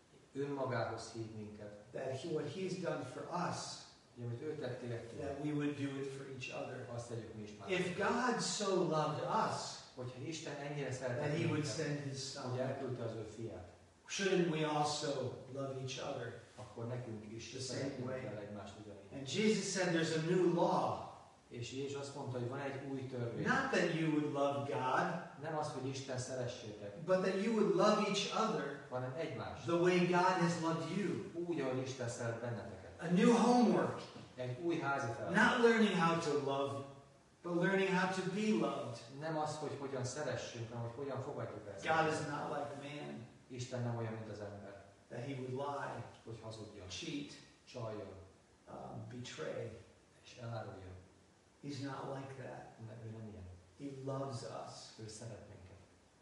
Önmagához hív minket. That he, what He's done for us, Hogy amit ő tett értünk, that we would do it for each other. azt tegyük mi is már. If God so loved us Hogyha Isten ennyire that szeretett He would minket, send His hogy Son, elküldte az ő fiát, shouldn't we also love each other? akkor nekünk is The same szeretnünk way. kell egymást ugyanígy. And Jesus said there's a new law. És Jézus azt mondta, hogy van egy új törvény. Not that you would love God, Nem az, hogy Isten szeressétek, but that you would love each other hanem egymást. the way God has loved you. Úgy, ahogy Isten szeret benneteket. A new homework. Egy új házi feladat. Not learning how to love, but learning how to be loved. Nem az, hogy hogyan szeressünk, hanem hogy hogyan fogadjuk ezt. God is not like man, Isten nem olyan, mint az ember, that he would lie, hogy hazudjon, cheat, csaljon um, betray. és eláruljon. He's not like that. Ne, ő nem ilyen. He loves us. Ő szeret minket.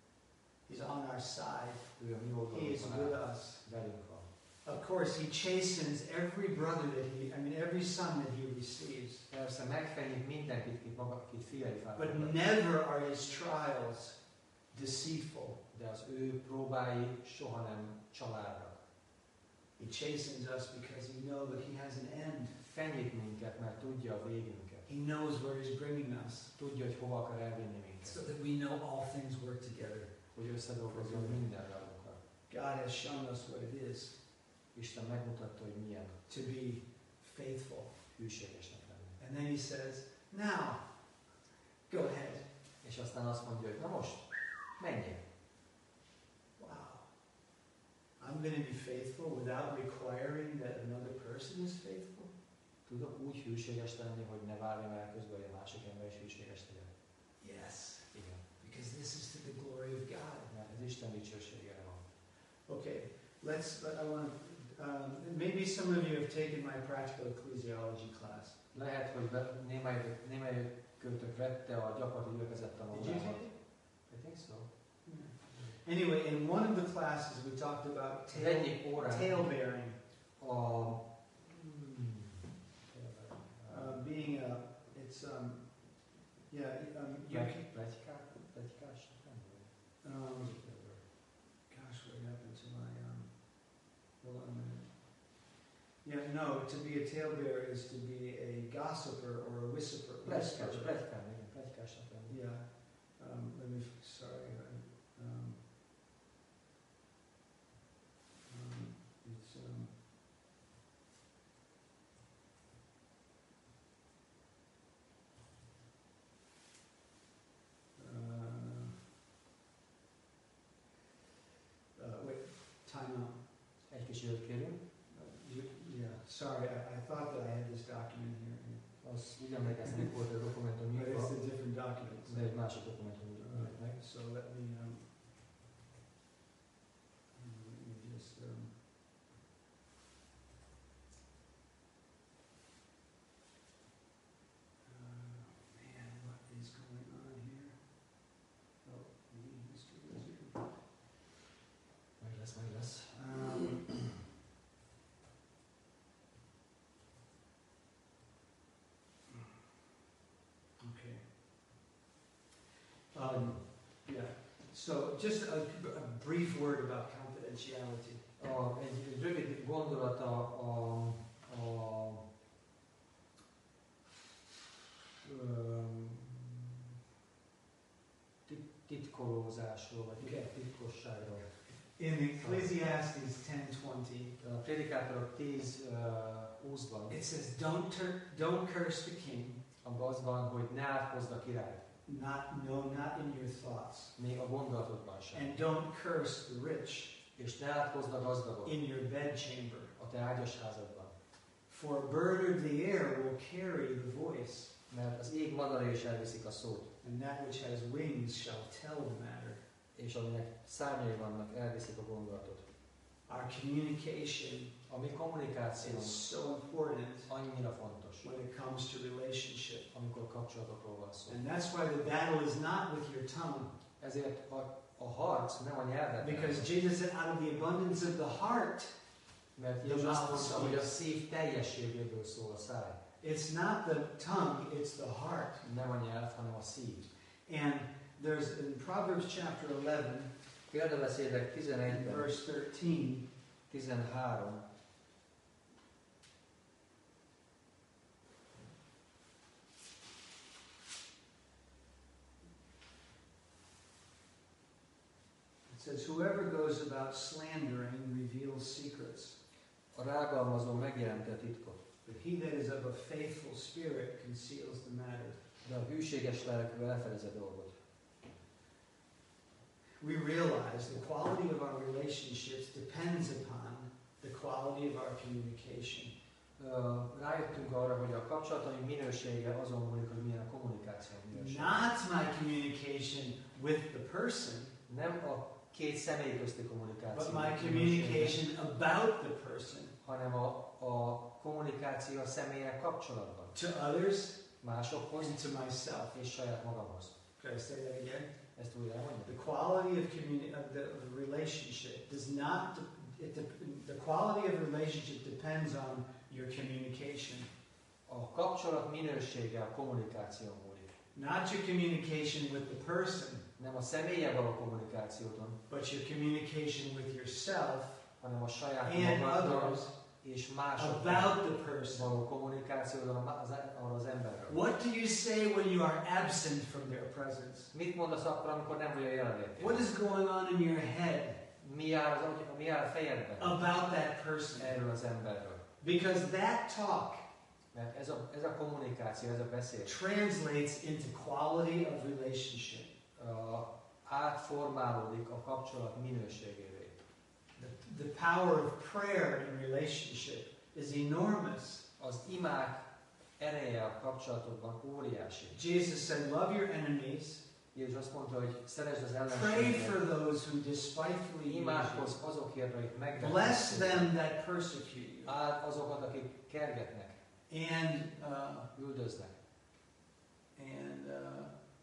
He's on our side. Ő a mi He is oldalunkon with áll. us. Velünk van. Of course, he chastens every brother that he, I mean, every son that he receives. Persze megfenyít mindenkit, kit maga, kit fiai But felfogadnak. never are his trials deceitful. De az ő próbái soha nem családra. He chastens us because he knows that he has an end. Fenyít minket, mert tudja a végünket. He knows where He's bringing us. Tudja, hogy hova akar elvinni minket. So that we know all things work together. Hogy összedolgozzon minden javunkra. God has shown us what it is Isten megmutatta, hogy milyen to be faithful. hűségesnek lenni. And then He says, now, go ahead. És aztán azt mondja, hogy na most, menjél. Wow. I'm going to be faithful without requiring that another person is faithful? Tudok úgy hűséges lenni, hogy ne várjam el közben, hogy a másik ember is hűséges legyen. Yes. Igen. Because this is to the glory of God. Mert ez Isten dicsőségére van. Okay, let's, I want to, um, maybe some of you have taken my practical ecclesiology class. Lehet, hogy némelyik, némelyik kötök vette a gyakorlati gyülekezet Did you tanulmányomat. take it? I think so. Anyway, in one of the classes we talked about Az tail, egyik órán tail bearing, a hmm, uh, being a, it's, um, yeah, um, you plegy- can, plegykák, plegykás, nem tudom. um, gosh, what happened to my, um, hold on a minute. Yeah, no, to be a talebearer is to be a gossiper or a whisper, Plegykás, whisperer. plegykán, igen, plegykásnak lenni. Yeah. Um, let me, sorry. I, um, um, it's, um, uh, uh, wait, time out. Egy kis időt kérünk. Uh, you, yeah, sorry, I, I thought that I had this document here. Az úgy emlékeztem, hogy volt a dokumentum But it's nyitva, a different document. de egy másik dokumentum nyitva meg. Uh, so let me, um, let me just, um, uh, man, what is going on here? Oh, maybe Mister Wizard. Meg lesz, meg lesz. Um, okay. Um, yeah. So just a, a brief word about confidentiality. A, egy, egy rövid gondolat a, a, a um, tit- titkolózásról, vagy Okay. titkosságról. In Ecclesiastes ten twenty, A Prédikátorok tíz húszban it says, "Don't tur- don't curse the king, abban az van, hogy ne átkozd a királyt, not no, not in your thoughts, még a gondolatodban sem. and don't curse the rich És ne átkozd a gazdagot in your bedchamber. a te ágyasházadban. For a bird of the air will carry the voice, Mert az ég madarai is elviszik a szót, and that which has wings shall tell the matter." és aminek szárnyai vannak, elviszik a gondolatot. Our communication A mi kommunikációnk is so important annyira fontos, when it comes to relationship. amikor kapcsolatokról van szó. And that's why the battle is not with your tongue. Ezért a, a harc nem a nyelvet, Because Jesus said, out of the abundance of the heart, mert Jézus azt mondta, hogy a szív teljességéből szól a száj. it's not the tongue, it's the heart. Nem a nyelv, hanem a szív. And there's in Proverbs chapter eleven, Példabeszédek tizenegyben, verse thirteen, tizenhárom. it says, "Whoever goes about slandering reveals secrets, A rágalmazó megjelenti a titkot, but he that is of a faithful spirit conceals the matter." de a hűséges lelkű elfedez a dolgot. We realize the quality of our relationships depends upon the quality of our communication. Ö, Rájöttünk arra, hogy a kapcsolataink minősége azon múlik, hogy milyen a kommunikáció minősége. Not my communication with the person, Nem a két személy közti kommunikáció, but my minősége, communication about the person hanem a, a kommunikáció a személyek kapcsolatban. to others Másokhoz and to myself. és saját magamhoz. Could I say that again? Ezt újra elmondom. The quality of, communi- of, the, of the relationship does not, de- it de- the quality of relationship depends on your communication. A kapcsolat minősége a kommunikáció múlik. Not your communication with the person, Nem a személlyel való kommunikációton, but your communication with yourself hanem a saját and magaddal others és másokkal about the person. való kommunikáció az, arra az emberről. What do you say when you are absent from their presence? Mit mondasz akkor, amikor nem vagy a jelenlétében? What is going on in your head Mi jár, az, mi jár a fejedben about that person? erről az emberről? Because that talk Mert ez a, ez a kommunikáció, ez a beszéd translates into quality of relationship. uh, átformálódik a kapcsolat minőségévé. The, the power of prayer in relationship is enormous. Az imák ereje a kapcsolatokban óriási. Jesus said, love your enemies, Jézus azt mondta, hogy szeresd az pray ellenségeket, for those who despitefully use you, imádkozz azokért, akik bless megvetnek, them that persecute you, áld azokat, akik kergetnek, and uh, üldöznek. and uh,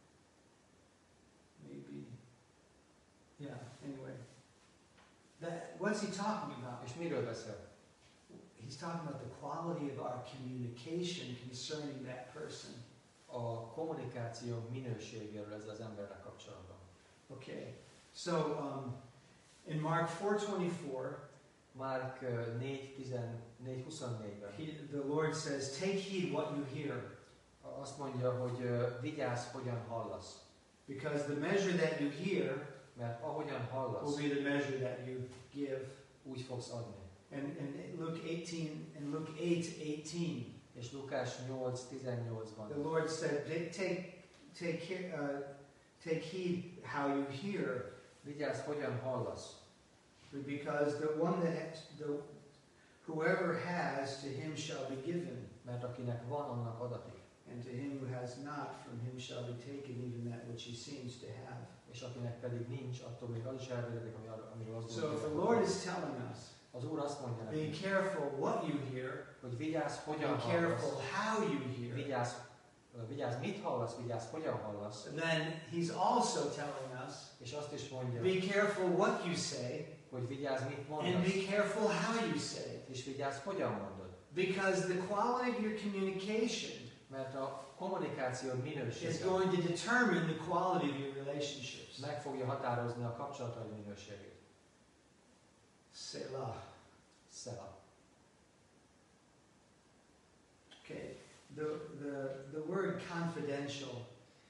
maybe, yeah. Anyway, that what's he talking about? És miről beszél? He's talking about the quality of our communication concerning that person. A kommunikáció minőségéről ezzel az emberrel kapcsolatban. Okay, so um, in Mark four twenty-four, Márk négy tizennégy huszonnégyben he, the Lord says, "Take heed what you hear, azt mondja, hogy ö, vigyázz, hogyan hallasz. because the measure that you hear Mert ahogyan hallasz, will be the measure that you give." úgy fogsz adni. And in Luke eighteen, in Luke eight eighteen, És Lukás nyolc tizennyolcban the Lord said, "Take take care, uh, take heed how you hear, vigyázz, hogyan hallasz. because the one that has, the whoever has, to him shall be given." Mert akinek van, annak adatik. And to him who has not, from him shall be taken even that which he seems to have. És akinek pedig nincs, attól még az is elvezetik, ami arra- amiről azt So if the gondolja. Lord is telling us, Az Úr azt mondja be nekünk, careful what you hear, hogy vigyázz, hogyan be careful hallasz. how you hear, Vigyázz, vigyázz, mit hallasz, vigyázz, hogyan hallasz. then he's also telling us, És azt is mondja, be careful what you say, hogy vigyázz, mit and mondasz. be careful how you say it. És vigyázz, hogyan mondod. Because the quality of your communication Mert a kommunikáció is minősége going to determine the quality of your relationships. meg fogja határozni a kapcsolataid minőségét. Selah. Szela. Okay. The, the, the word confidential.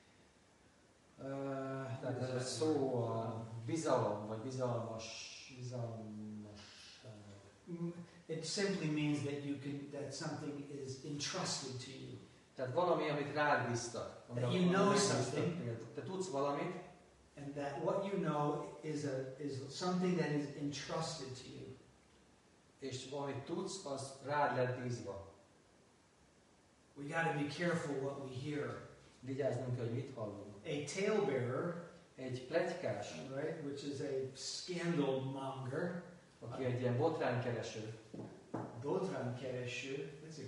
Uh, Tehát ez a szó a bizalom, vagy bizalmas, bizalmas. It simply means that you can that something is entrusted to you. Tehát valami, amit rád bíztak. That you know bíztak something. téged. Te tudsz valamit, And that what you know is a is something that is entrusted to you. és amit tudsz, az rád lett bízva. We got to be careful what we hear. Vigyáznunk, hogy mit hallunk. A talebearer, Egy pletykás, right, which is a scandal monger, aki egy ilyen botránykereső, Dotran kereső,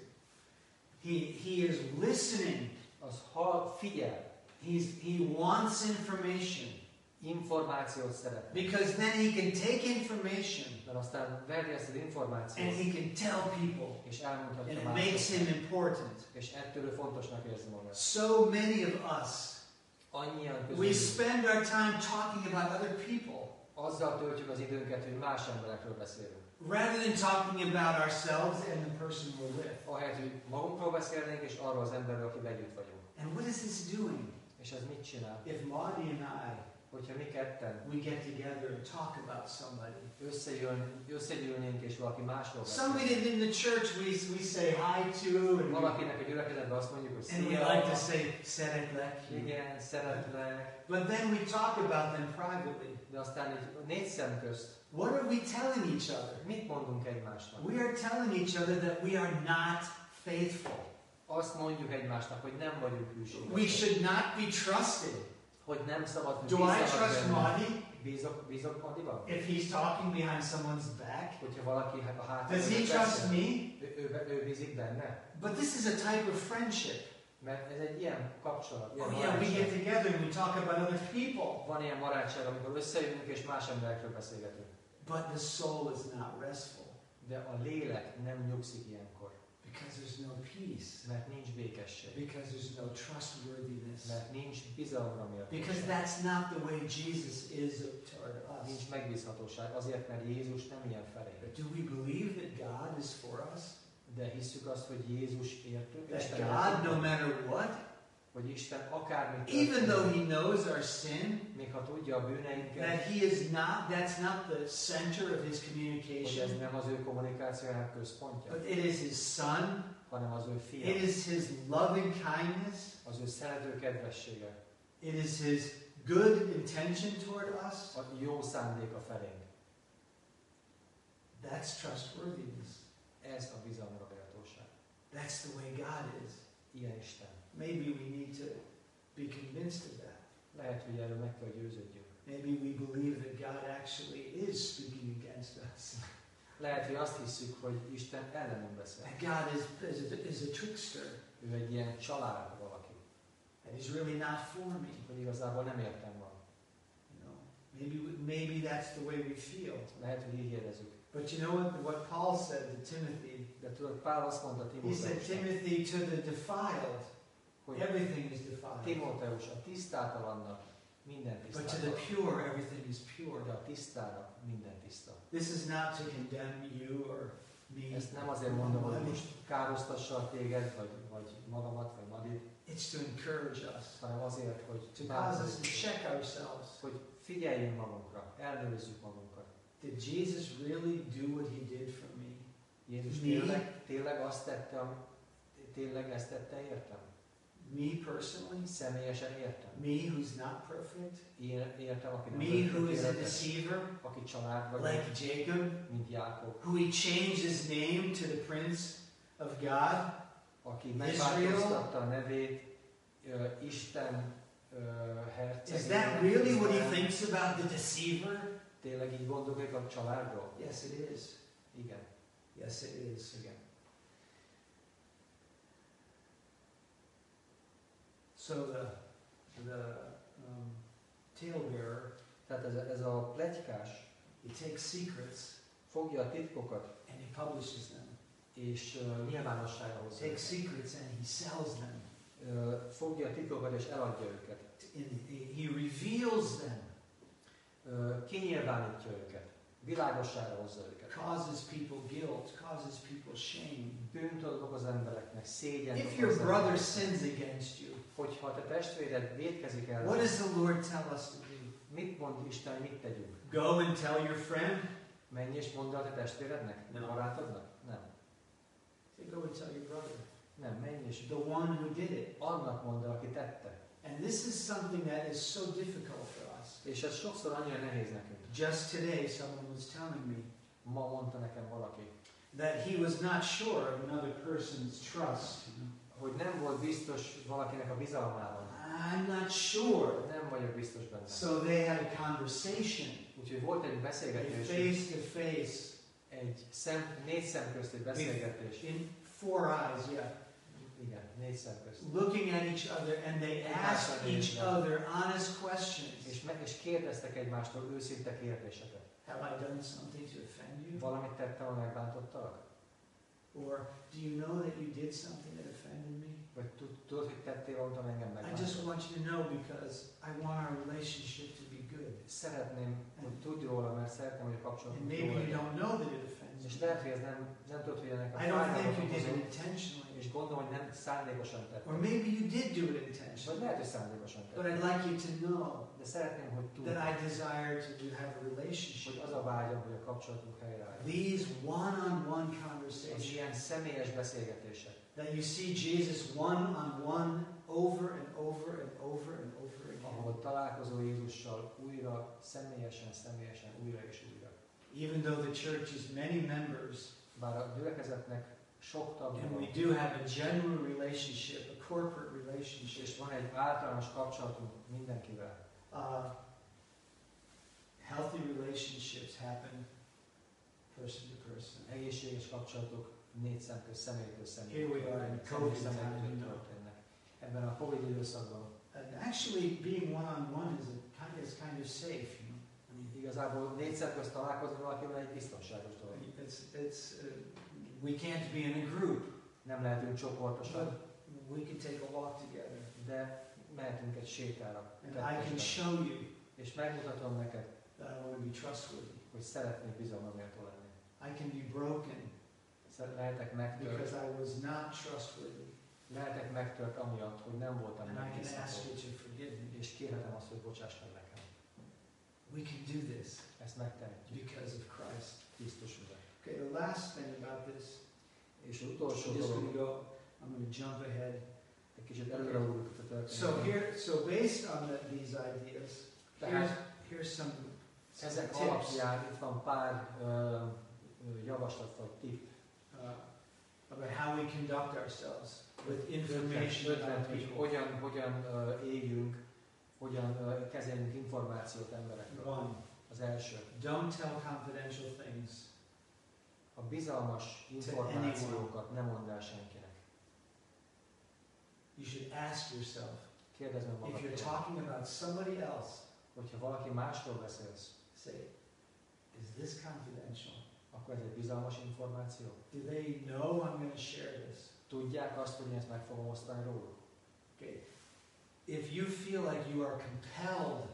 he he is listening. az hall, figyel, He's he wants information. információt szeretne. Because then he can take information Mert aztán verdi ezt az információt, and he can tell people, és and elmondhatja it makes him másoknak. important. És ettől ő fontosnak érzi magát. So many of us, Annyian we közülünk spend our time talking about other people azzal töltjük az időnket, hogy más emberekről beszélünk. rather than talking about ourselves and the person we're with. Ahelyett, hogy magunkról beszélnénk, és arról az emberről, akivel együtt vagyunk. And what is this doing? És ez mit csinál? If Maudie and I, Hogyha mi ketten we get together and talk about somebody. összejön, összegyűlnénk, és valaki másról Somebody beszélünk. that in the church we, we say hi to, and we, Valakinek a gyülekezetben azt mondjuk, hogy and we szia, like to say, szeretlek. igen, szeretlek, But then we talk about them privately. de aztán így négy szem közt What are we telling each other? mit mondunk egymásnak? We are telling each other that we are not faithful. Azt mondjuk egymásnak, hogy nem vagyunk We hűségesek. should not be trusted. Hogy nem szabad, hogy Do I bízzanak trust benne. Marty Bízok, bízok Madiban? if he's talking behind someone's back? Hogyha valaki hát a Does háttérben he trust beszél, me? ő, ő, ő bízik benne? But this is a type of friendship. Mert ez egy ilyen kapcsolat, ilyen Oh yeah, we get barátság. together and we talk about other people. Van ilyen barátság, amikor összejövünk és más emberekről beszélgetünk. But the soul is not restful De a lélek nem nyugszik ilyenkor. Because there's no peace. Mert nincs békesség. Because there's no trustworthiness. Mert nincs bizalomra Because méltóság. that's not the way Jesus is toward us. Nincs megbízhatóság. Azért, mert Jézus nem ilyen felé. But do we believe that God is for us? De hisszük azt, hogy Jézus értünk. That Isten God, értünk, no matter what, hogy Isten akármit even though történik, He knows our sin, még ha tudja a bűneinket, that He is not, that's not the center of His hogy communication, ez nem az ő kommunikációjának központja, but it is His Son, hanem az ő fia, it is His loving kindness, az ő szerető kedvessége, it is His good intention toward us. a jó szándéka felénk. That's trustworthiness. Ez a bizalomra méltóság. That's the way God is. Ilyen Isten. Maybe we need to be convinced of that. Lehet, hogy erről meg kell győződjünk. Maybe we believe that God actually is speaking against us. Lehet, hogy azt hiszük, hogy Isten ellenünk beszél. That God is, is, a, is a trickster. Ő egy ilyen család valaki, That He's really not for me. hogy igazából nem értem van. You know, maybe maybe that's the way we feel. Lehet, hogy így érezzük. But you know what? What Paul said to Timothy. De tudod, Pál azt mondta He said, Timóteusnak, Timothy, to the defiled, hogy everything is defiled. Timóteus, a tisztátalannak minden But to the tisztátalan, pure, everything is de pure. a tisztának minden tiszta. This is not to condemn you or me. Ezt nem azért mondom, hogy most károsztassa téged, vagy, vagy magamat, vagy Madit, It's to encourage us. hanem azért, hogy To cause us to bátorítsuk, check ourselves. hogy figyeljünk magunkra, ellenőrizzük magunkat. Did Jesus really do what He did for me? Jézus Mi? tényleg, tényleg azt tette, am- tényleg ezt tette, értem? Me personally? Személyesen értem. Me who's not perfect? Én értem, aki nem Me who is a tökéletes, deceiver? aki család vagy, Like Jacob? mint Jákob, Who He changed his name to the Prince of God? aki megváltoztatta a nevét, ö, Isten ö, herceg. Is that really what He thinks about the deceiver? Tényleg így gondolkodik a családról? Yes, it is. Igen, Yes, it is. igen. So the the um, talebearer, Tehát ez, a- ez a pletykás he takes secrets fogja a titkokat, and he publishes them. és uh, nyilvánosságra hozza Takes őket. secrets and he sells them. Ö, fogja a titkokat és eladja őket. And he he reveals them, Ö, kinyilvánítja őket. Világosságra hozza őket. causes people guilt, causes people shame. Bűnt okoz az embereknek, szégyen If okoz your az brother embereknek. sins against you, Hogyha te testvéred vétkezik el, what does the Lord tell us to do? mit mond Isten, mit tegyünk? Go and tell your friend? Menj és mondd el a te testvérednek? Nem. Barátodnak? Nem. Say, go and tell your brother. Nem, menj és The one who did it. annak mondd el, aki tette. And this is something that is so difficult for us. És ez sokszor annyira nehéz nekünk. Just today, someone was telling me Ma mondta nekem valaki, that he was not sure of another person's trust. hogy nem volt biztos valakinek a bizalmában. I'm not sure. Nem vagyok biztos benne. So they had a conversation, Úgyhogy volt egy a beszélgetés, face to face, egy szem, négy szem közti beszélgetés. in four eyes, yeah, Igen, négy szem közt. looking at each other, and they asked each other honest questions. És, meg, és kérdeztek egymástól őszinte kérdéseket. Have I done something to offend you? Valamit tettem, ami megbántottalak? Or do you know that you did something that offended me? Vagy tud- tudod, hogy tettél valamit, ami engem I just megbántott? want you to know because I want our relationship to be good. Szeretném, hogy tudj róla, mert szeretném, hogy a And kapcsolatunk maybe jó you legyen. don't know that it offends És you. lehet, hogy ez nem, nem tudod, hogy ennek a I don't think you fájdalmat did it okozol, intentionally. és gondolom, hogy nem szándékosan Or tettem. maybe you did do it Vagy intentionally. lehet, hogy szándékosan But tettem. I'd like you to know De szeretném, hogy tudd, that I desire to have a hogy relationship. az a vágyam, hogy a kapcsolatunk helyreálljon. These one-on-one Az conversations ilyen személyes beszélgetések, that you see Jesus one-on-one over and over and over and over again. ahol találkozol Jézussal újra, személyesen, személyesen, újra és újra. Even though the church is many members, Bár a gyülekezetnek sok tagja and van, we do have a general relationship, a corporate relationship, és van egy általános kapcsolatunk mindenkivel. uh, healthy relationships happen person to person. Egészséges kapcsolatok négy szemköz, személytől Here we are in COVID time, you know. történnek. Ebben a Covid időszakban And actually, being one-on-one is a kind is kind of safe, you know. I mean, igazából négy szemköz találkozni valakivel egy biztonságos dolog. it's it's uh, we can't be in a group. Nem lehetünk csoportosan, but we can take a walk together. de mehetünk egy sétára. And I can kettesben. show you És megmutatom neked, that I want to be trustworthy. hogy szeretnék bizalomméltó lenni. I can be broken Szer- Lehetek megtört, because I was not trustworthy. lehetek megtört amiatt, hogy nem voltam And I can ask megbízható. you to forgive me. És kérhetem azt, hogy bocsáss meg nekem. We can do this Ezt megtehetjük because of Christ. Krisztus miatt. Okay, the last thing about this, És az utolsó I'm just going to dolog, go, I'm going to jump ahead. egy kicsit előre ugrunk a történetet. So here, so based on the, these ideas, here's, Tehát here's some, some ezek tips alapján itt van pár ö, ö, javaslat vagy tipp. uh, about how we conduct ourselves with Ötlet, information ötlet, about hogy people. hogyan, hogyan ö, éljünk, hogyan ö, kezeljünk információt emberekről. One, Az első. don't tell confidential things. A bizalmas információkat nem mondd el senkinek. You should ask yourself, Kérdezd meg if you're magadtól, talking about somebody else, hogyha valaki másról beszélsz, say, is this confidential? akkor ez egy bizalmas információ. Do they know I'm going to share this? Tudják azt, hogy én ezt meg fogom osztani róluk? Okay. If you feel like you are compelled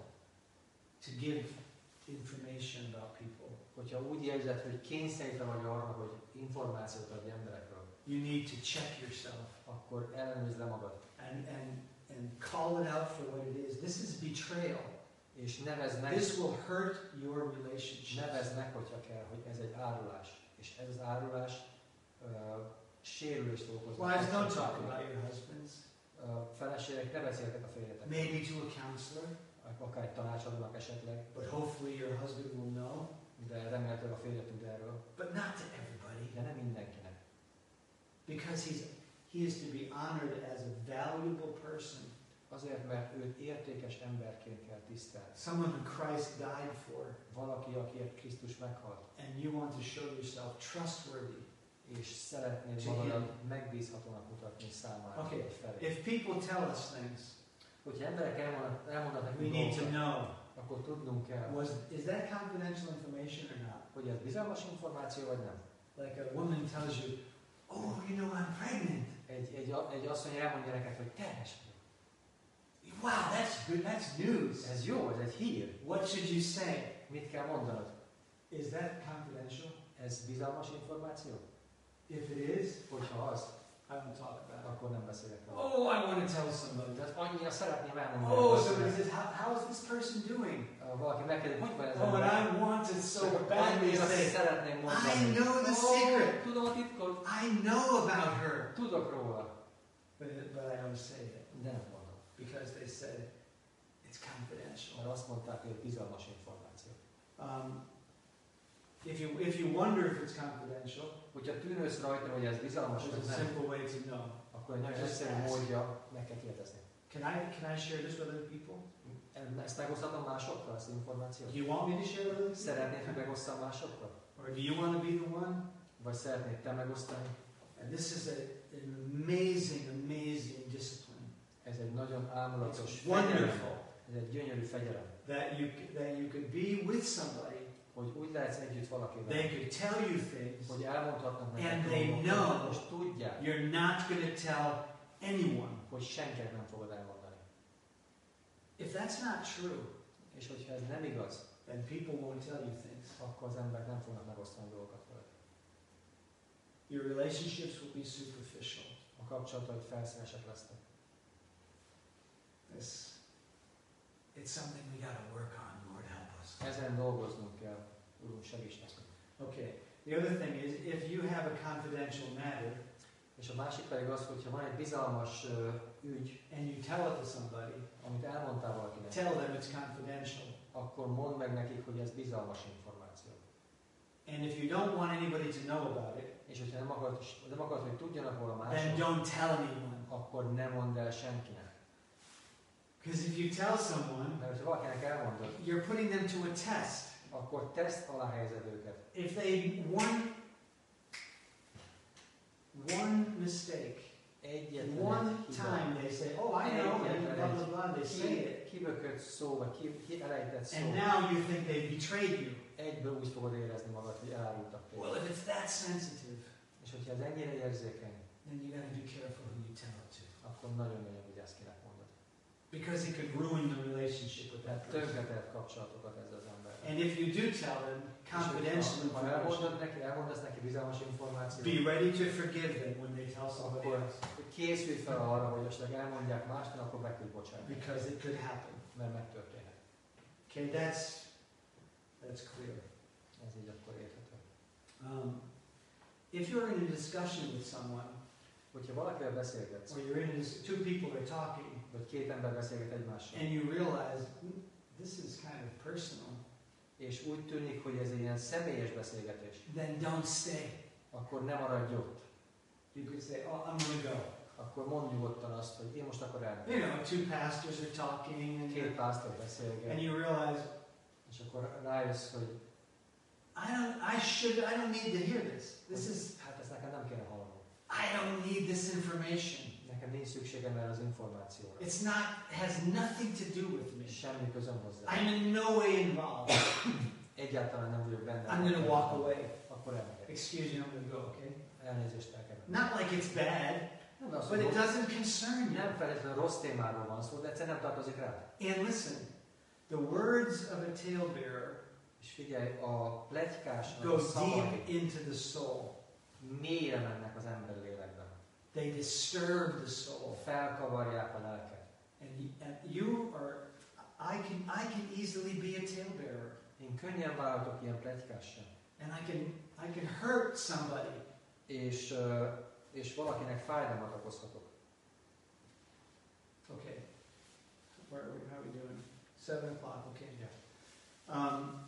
to give information about people, Hogyha úgy érzed, hogy kényszerítve vagy arra, hogy információt adj emberekről, you need to check yourself akkor ellenőrizd le magad. and, and, and call it out for what it is. This is betrayal. És nevezd meg, This will hurt your relationships. nevezd meg, hogyha kell, hogy ez egy árulás. És ez az árulás uh, sérülést fog okozni. Wives, don't talk about your husbands. Uh, feleségek, ne beszéltek a férjetek. Maybe to a counselor, Akár egy tanácsadónak esetleg, but hopefully your husband will know. de remélhetőleg a férje tud erről. But not to everybody. De nem mindenkinek. Because he's, he is to be honored as a valuable person. Azért, mert őt értékes emberként kell tisztelni. Someone who Christ died for. Valaki, akiért Krisztus meghalt. And you want to show yourself trustworthy. És szeretnéd To magadat him. megbízhatónak mutatni számára. Okay. vagy felé. If people tell us things, Hogyha emberek elmondanak, elmondanak we need to know, akkor tudnunk kell, was, is that confidential information or not? hogy ez bizalmas információ, vagy nem. Like a woman tells you, oh, you know, I'm pregnant. Egy, egy, egy asszony elmondja neked, hogy terhes vagy. Wow, that's good, that's news. Ez jó, ez egy hír. What should you say? Mit kell mondanod? Is that confidential? Ez bizalmas információ? If it is, Hogyha az, I won't talk about it. akkor nem beszélek róla. Oh, I want to tell somebody. De annyira szeretném elmondani. Oh, hogy somebody says, how, how is this person doing? valaki megkérdezik, hogy van ez Oh, and ember? I want to so Csak badly annyira say, szeretném mondani. I know the Oh, secret. tudom a titkot. I know about her. Tudok róla. But, but I don't say it De nem mondom. because they said it's confidential. Mert azt mondták, hogy ez bizalmas információ. Um, if you if you wonder if it's confidential, Hogyha tűnősz rajta, hogy ez bizalmas, there's vagy a nem, simple way to know. akkor egy nagyon Just egyszerű ask. módja meg kell kérdezni. Can I can I share this with other people? Ezt megosztatom másokkal, ezt az információt? Do you want me to share with other people? Szeretnéd, hogy megosztam másokkal? Or do you want to be the one? Vagy szeretnéd te megosztani? And this is a, an amazing, amazing discipline. Ez egy nagyon ámulatos It's fegyelem. wonderful Ez egy gyönyörű fegyelem. that you that you could be with somebody. Hogy úgy lehetsz együtt valakivel, They could tell you things. hogy elmondhatnak neked And they dolgokat, know és tudják, You're not going to tell anyone. hogy senkinek nem fogod elmondani. If that's not true, És hogyha ez nem igaz, then people won't tell you things. akkor az emberek nem fognak megosztani dolgokat veled. Your relationships will be superficial. A kapcsolataid felszínesek lesznek. This, it's something we got to work on. Lord, help us. Ezen dolgoznunk kell. Urunk, segíts nekünk. Okay. The other thing is, if you have a confidential matter És a másik pedig az, hogyha van egy bizalmas uh, ügy, and you tell it to somebody, amit elmondtál valakinek, tell them it's confidential. akkor mondd meg nekik, hogy ez bizalmas információ. And if you don't want anybody to know about it, És hogyha nem akarod, nem akarod hogy tudjanak róla then mások, don't tell anyone. akkor ne mondd el senkinek. Because if you tell someone, Mert ha valakinek elmondod, you're putting them to a test. akkor teszt alá helyezed őket. If they one one mistake, Egyetlen one egy hiba, time they say, "Oh, I know," and blah blah blah, they say ki, it, kibökött szó, vagy ki, ki elejtett szó, and now you think they betrayed you. egyből úgy fogod érezni magad, hogy elárultak téged. Well, if it's that sensitive, És hogyha ez ennyire érzékeny, then you got to be careful who you tell it to. akkor nagyon-nagyon vigyázz, kinek mondod. Because it could ruin the relationship with that Mert person. tönkretett kapcsolatokat ezzel az emberrel. And if you do tell them confidential Ha elmondod information, neki, elmondasz neki bizalmas információt, be ready to forgive them when they tell somebody akkor else. készülj fel arra, hogy esetleg elmondják másnak, akkor meg tudj bocsátani. Because it could happen. Mert megtörténhet. Okay, that's that's clear. Ez így akkor érthető. Um, if you're in a discussion with someone, Hogyha valakivel beszélgetsz, or you're in a dis- two people are talking, vagy két ember beszélget egymással, and you realize "Hmm, this is kind of personal, és úgy tűnik, hogy ez egy ilyen személyes beszélgetés, then don't stay. akkor ne maradj ott. You could say, "Oh, I'm going to go." Akkor mondd nyugodtan azt, hogy én most akkor elmegyek. You know, two pastors are talking, and, Két pásztor beszélget, and you realize, és akkor rájössz, hogy I don't, I should, I don't need to hear this. This is, hát ezt nekem nem kéne hallani. I don't need this information. Nekem nincs szükségem erre az információra. It's not, has nothing to do with me. Semmi közöm hozzá. I'm in no way involved. Egyáltalán nem vagyok benne. I'm going to walk away. Akkor elmegyek. Excuse me, I'm going to go, okay? Elnézést el kell menni. Not like it's bad, Nem, az, but it hogy doesn't concern you. nem feltétlenül rossz témáról van szó, de egyszerűen nem tartozik rá. And listen, the words of a talebearer És figyelj, a pletykásnak go a szavai deep into the soul. mélyre mennek az ember lélekben. They disturb the soul. Felkavarják a lelket. And you, and you are, I can, I can easily be a talebearer. Én könnyen váltok ilyen pletykással. And I can, I can hurt somebody. És, ö, és valakinek fájdalmat okozhatok. Okay. Where are we, how are we doing? Seven o'clock, okay. Yeah. Um,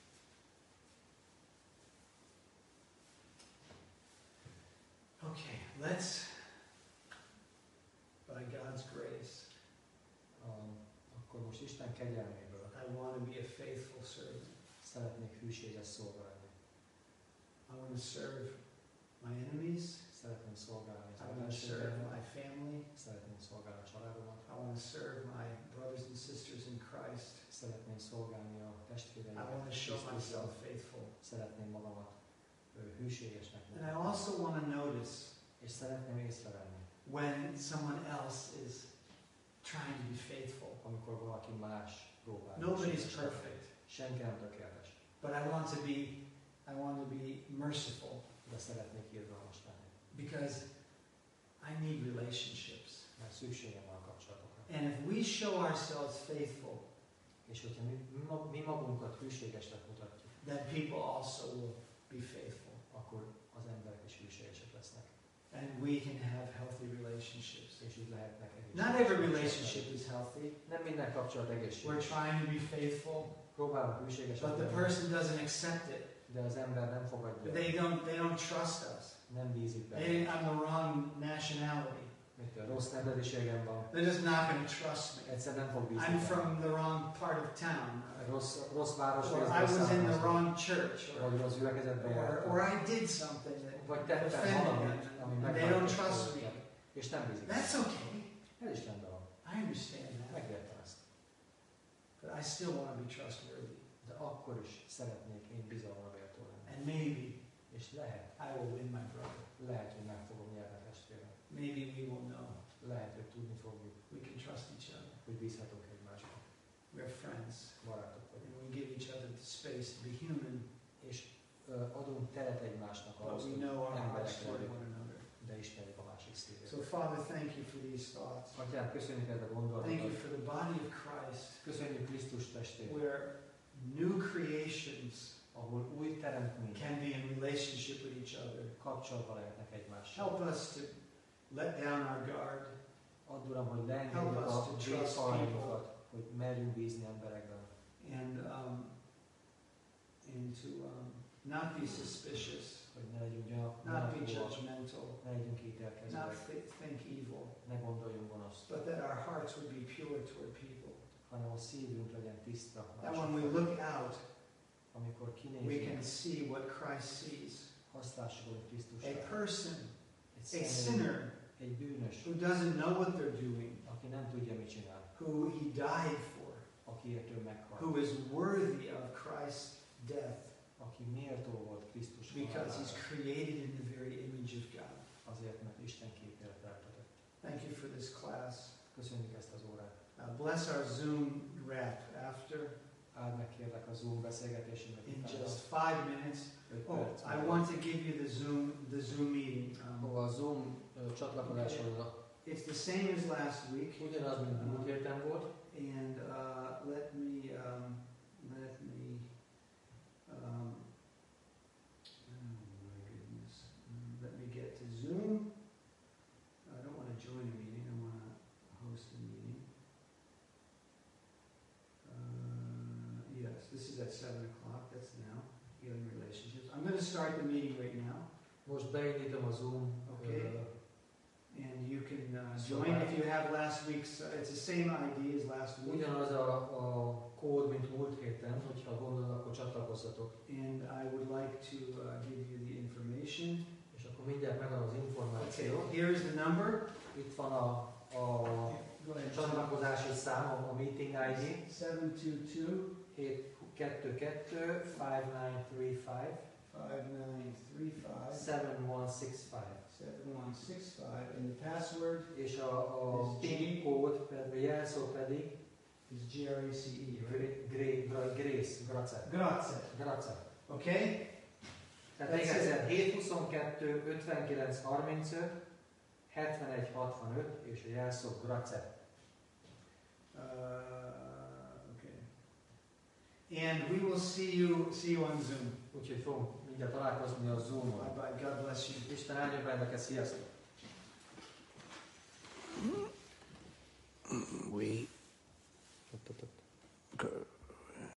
okay, let's, by God's grace, Um, akkor most Isten kegyelméből I want to be a faithful servant. szeretnék hűséges szolga lenni. I want to serve my enemies. Szeretném szolgálni I az want to serve ellenségeimet. my family. Szeretném szolgálni a családomat. I want to serve my brothers and sisters in Christ. Szeretném szolgálni a I testvéreimet. want to show Krisztusban. myself faithful. Szeretném magamat ö, hűségesnek And I lenni. also want to notice És szeretném észrevenni, when someone else is trying to be faithful. amikor valaki más próbál. Nobody's hűséges lenni. perfect, Senki nem tökéletes, but I want to be I want to be merciful de szeretnék irgalmas lenni. because I need relationships. Mert szükségem van a kapcsolatokra. And if we show ourselves faithful, És hogyha mi, mi mag- mi magunkat hűségesnek mutatjuk, then people also will be faithful. akkor az emberek is hűségesek lesznek. And we can have healthy relationships. És így lehetnek egészséges. Not every relationship is healthy. Nem minden kapcsolat We're egészséges. trying to be faithful, Próbálunk hűségesek but the lenni, person doesn't accept it. de az ember nem fogadja. They don't they don't trust us. Nem bízik They, benne. I'm the wrong nationality. Mitől rossz nemzetiségem van. They're just not going to trust me. Egyszer nem fog bízni I'm benne. from the wrong part of town. Rossz, rossz város Or I részből was in the származom. wrong church. Or, Vagy rossz gyülekezetben or, jártam. or I did something that Vagy tettem offended valamit, them. ami And they don't megbántott trust me. őket. És nem bízik. That's okay. Ez is rendben van. I understand that. Megértem ezt. But I still want to be trustworthy. De akkor is szeretnék én bizalomra méltó lenni. And maybe És lehet, I will win my brother. lehet, hogy meg fogom nyerni a testvérem. Maybe we will know. Lehet, hogy tudni fogjuk, We can trust each other. hogy bízhatunk egymásra. We're friends. Barátok And vagyunk. we give each other the space to be human. És ö, adunk teret egymásnak But ahhoz, we hogy know our hearts emberek toward vagyunk, one another. de ismerjük a másik szívét. So Father, thank you for these thoughts. Atyám, köszönjük ezt a Thank you gondolatokat. for the body of Christ. Köszönjük Krisztus testét, Where new creations ahol új teremtmény can be in relationship with each other. kapcsolatban lehetnek egymással. Help us to let down our guard. Add, Uram, hogy Help leengedjük us a to trust védfaljainkat, hogy merjünk bízni emberekben. And, um, and to um, not be suspicious, Hogy ne legyünk gyanak, not be gyanakvóak, judgmental, ne legyünk not ítélkezőek, th- think evil, ne gondoljunk gonoszt, but that our hearts would be pure toward people. hanem a szívünk legyen tiszta. That when mások we felé. look out, Amikor we can kinézünk, see what Christ sees. azt lássuk, hogy Krisztus A person, egy a személy, sinner egy bűnös, who doesn't know what they're doing, aki nem tudja, mit csinál, who he died for, akiért ő meghalt, who is worthy of Christ's death aki méltó volt Krisztus because he's halálára, created in the very image of God. azért, mert Isten képére teremtettek. Thank you for this class. Köszönjük ezt az órát. Uh, bless our Zoom rep after Áld meg kérlek a Zoom beszélgetésünket in utána. just five minutes. öt Oh, perc. I want to give you the Zoom the Zoom meeting. Um, A Zoom ö, csatlakozásodra it's the same as last week, ugyanaz, mint múlt héten volt. and uh, let me um, let me um, oh my goodness, Um, let me get to Zoom. I don't want to join a meeting. I want to host a meeting. Uh, yes, this is at seven o'clock. That's now. Healing relationships. I'm going to start the meeting right now. Most beindítom a Zoom Okay. ö, And you can uh, join if you have last week's, uh, it's the same idea as last week. ugyanaz a, a kód, mint múlt héten, hogyha gondolod, akkor csatlakozzatok. And I would like to uh, give you the information. És akkor mindjárt megadom az Okay, információt. here's the number. Itt van a, a Go ahead. csatlakozási szám, a meeting I D. seven two two, hét kettő kettő five nine three five five nine three five, seven one six five. seven one six five, and the password És a, a Ez G. PIN kód, pedig jelszó pedig is G R A C E, right? Gra- Gra- Grace, Grace. Grazie. Grace. Okay? Tehát még That's egyszer hét huszonkettő ötvenkilenc harmincöt hetvenegy hatvanöt és a jelszó Grace. Uh, okay. And we will see you see you on Zoom. Úgyhogy fogunk mindjárt találkozni a Zoom-on. Bye bye. God bless you. Isten áldjon benneteket, sziasztok!